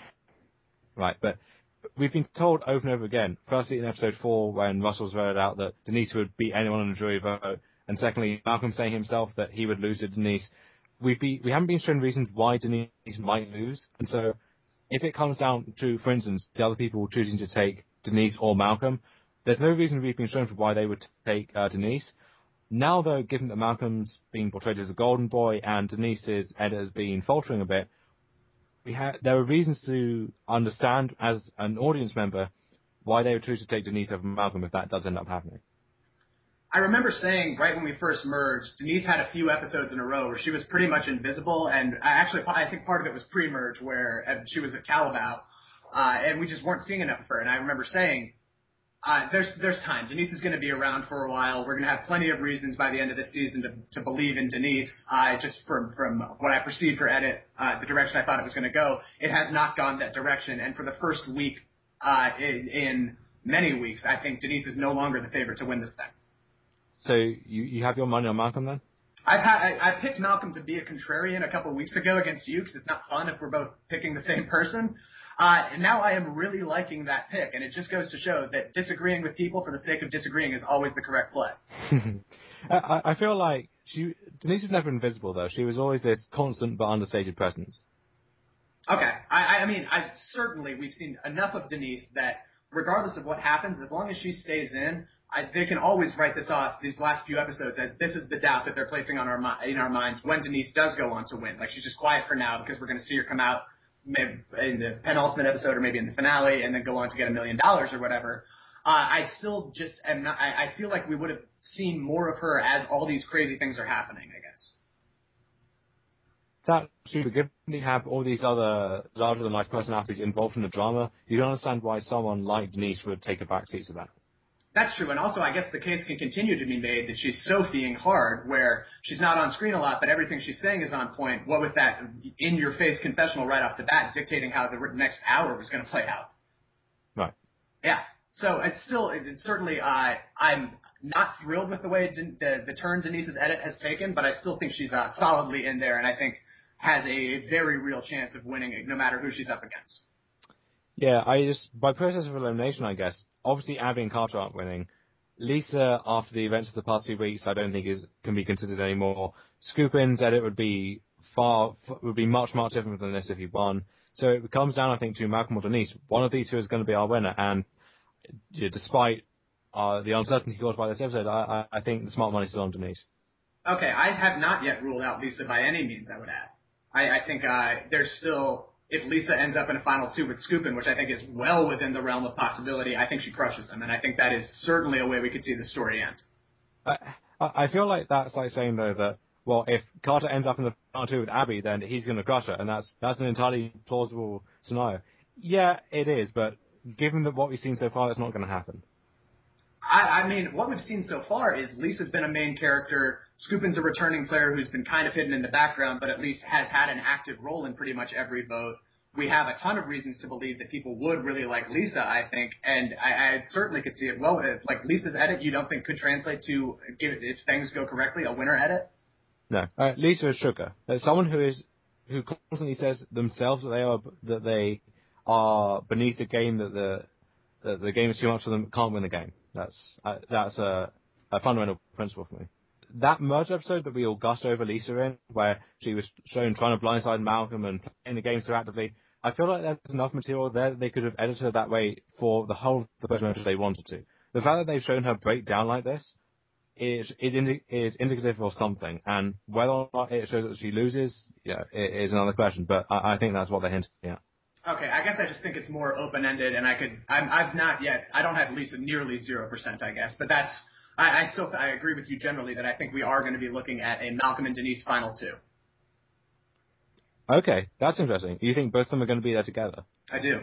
right, but we've been told over and over again, firstly in episode four when Russell's voted out that Denise would beat anyone on a jury vote, and secondly, Malcolm saying himself that he would lose to Denise. We've be, we haven't been shown reasons why Denise might lose, and so if it comes down to, for instance, the other people choosing to take Denise or Malcolm, there's no reason we've been shown for why they would take uh, Denise. Now, though, given that Malcolm's being portrayed as a golden boy and Denise's edit has been faltering a bit, we ha- there are reasons to understand as an audience member why they would choose to take Denise over Malcolm if that does end up happening. I remember saying right when we first merged, Denise had a few episodes in a row where she was pretty much invisible, and I actually I think part of it was pre-merge where she was at Calabao, uh, and we just weren't seeing enough of her. And I remember saying, Uh, there's there's time. Denise is going to be around for a while. We're going to have plenty of reasons by the end of this season to, to believe in Denise. Uh, just from from what I perceived her edit, uh, the direction I thought it was going to go, it has not gone that direction. And for the first week, uh, in, in many weeks, I think Denise is no longer the favorite to win this thing. So you you have your money on Malcolm then? I've had I, I picked Malcolm to be a contrarian a couple of weeks ago against you because it's not fun if we're both picking the same person. Uh, and now I am really liking that pick, and it just goes to show that disagreeing with people for the sake of disagreeing is always the correct play. I, I feel like she Denise was never invisible, though. She was always this constant but understated presence. Okay. I, I mean, I certainly we've seen enough of Denise that regardless of what happens, as long as she stays in, I, they can always write this off, these last few episodes, as this is the doubt that they're placing on our in our minds when Denise does go on to win. Like, she's just quiet for now because we're going to see her come out maybe in the penultimate episode or maybe in the finale and then go on to get a million dollars or whatever. Uh, I still just am not, I, I feel like we would have seen more of her as all these crazy things are happening, I guess. That true, given you have all these other larger-than-life personalities involved in the drama, you don't understand why someone like Denise would take a backseat to that. That's true, and also I guess the case can continue to be made that she's Sophieing hard, where she's not on screen a lot, but everything she's saying is on point. What with that in-your-face confessional right off the bat dictating how the next hour was going to play out. Right. Yeah. So it's still, it's certainly, uh, I'm not thrilled with the way Den- the, the turn Denise's edit has taken, but I still think she's uh, solidly in there, and I think has a very real chance of winning it, no matter who she's up against. Yeah, I just, by process of elimination, I guess, obviously Abby and Carter aren't winning. Lisa, after the events of the past few weeks, I don't think is can be considered anymore. Scoopin's edit would be far would be much much different than this if he won. So it comes down, I think, to Malcolm or Denise. One of these two is going to be our winner, and yeah, despite uh, the uncertainty caused by this episode, I, I, I think the smart money is still on Denise. Okay, I have not yet ruled out Lisa by any means, I would add. I, I think uh, there's still, if Lisa ends up in a final two with Scoopin, which I think is well within the realm of possibility, I think she crushes him, and I think that is certainly a way we could see the story end. I, I feel like that's like saying, though, that, well, if Carter ends up in the final two with Abby, then he's going to crush her, and that's that's an entirely plausible scenario. Yeah, it is, but given that what we've seen so far, it's not going to happen. I, I mean, what we've seen so far is Lisa's been a main character. Scoopin's a returning player who's been kind of hidden in the background, but at least has had an active role in pretty much every vote. We have a ton of reasons to believe that people would really like Lisa, I think, and I, I certainly could see it well. Like, Lisa's edit, you don't think could translate to, if things go correctly, a winner edit? No. Uh, Lisa is sugar. There's someone who is who constantly says themselves that they are that they are beneath the game, that the that the game is too much for them, can't win the game. That's uh, that's a, a fundamental principle for me. That merge episode that we all gushed over Lisa in, where she was shown trying to blindside Malcolm and playing the game so actively, I feel like there's enough material there that they could have edited it that way for the whole of the first merge if they wanted to. The fact that they've shown her break down like this is is, indi- is indicative of something, and whether or not it shows that she loses, yeah, is another question. But I, I think that's what they're hinting at. Okay, I guess I just think it's more open-ended, and I could, I'm, I've not yet, I don't have Lisa nearly zero percent, I guess, but that's, I, I still, I agree with you generally that I think we are going to be looking at a Malcolm and Denise final two. Okay, that's interesting. You think both of them are going to be there together? I do.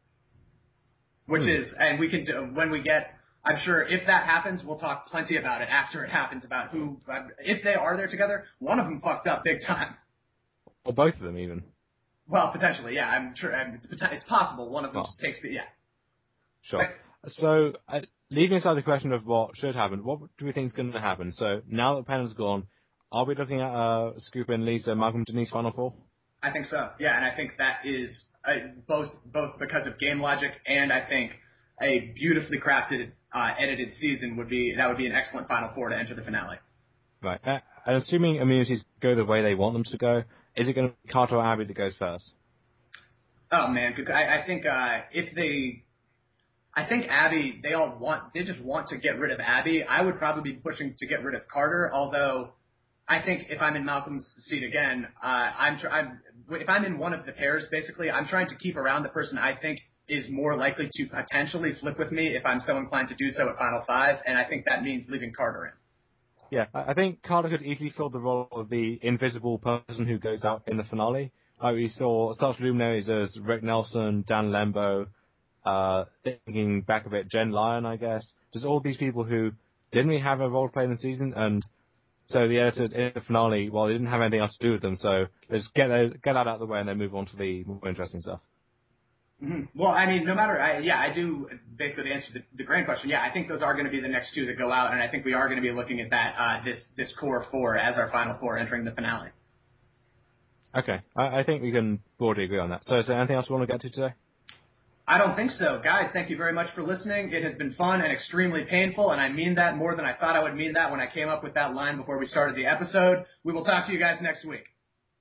Which hmm. is, and we can, when we get, I'm sure if that happens, we'll talk plenty about it after it happens, about who, if they are there together, one of them fucked up big time. Or both of them, even. Well, potentially, yeah. I'm sure it's, it's possible one of them oh. just takes the, yeah. Sure. But, so, uh, leaving aside the question of what should happen, what do we think is going to happen? So, now that Penn's gone, are we looking at uh, Scoopin, Lisa, Malcolm, Denise final four? I think so, yeah, and I think that is uh, both both because of game logic and I think a beautifully crafted, uh, edited season would be, that would be an excellent final four to enter the finale. Right. Uh, and assuming immunities go the way they want them to go, is it going to be Carter or Abby that goes first? Oh, man. I, I think uh, if they – I think Abby, they all want – they just want to get rid of Abby. I would probably be pushing to get rid of Carter, although I think if I'm in Malcolm's seat again, uh, I'm, tr- I'm – if I'm in one of the pairs, basically, I'm trying to keep around the person I think is more likely to potentially flip with me if I'm so inclined to do so at Final Five, and I think that means leaving Carter in. Yeah, I think Carter could easily fill the role of the invisible person who goes out in the finale. Like we saw such luminaries as Rick Nelson, Dan Lembo, uh, thinking back a bit, Jen Lyon, I guess. Just all these people who didn't really have a role to play in the season, and so the editors in the finale, well, they didn't have anything else to do with them, so let's get, get that out of the way and then move on to the more interesting stuff. Mm-hmm. Well, I mean, no matter, I, yeah, I do basically answer the, the grand question. Yeah, I think those are going to be the next two that go out, and I think we are going to be looking at that uh, this this core four as our final four entering the finale. Okay, I, I think we can broadly agree on that. So, is there anything else we want to get to today? I don't think so. Guys, thank you very much for listening. It has been fun and extremely painful, and I mean that more than I thought I would mean that when I came up with that line before we started the episode. We will talk to you guys next week.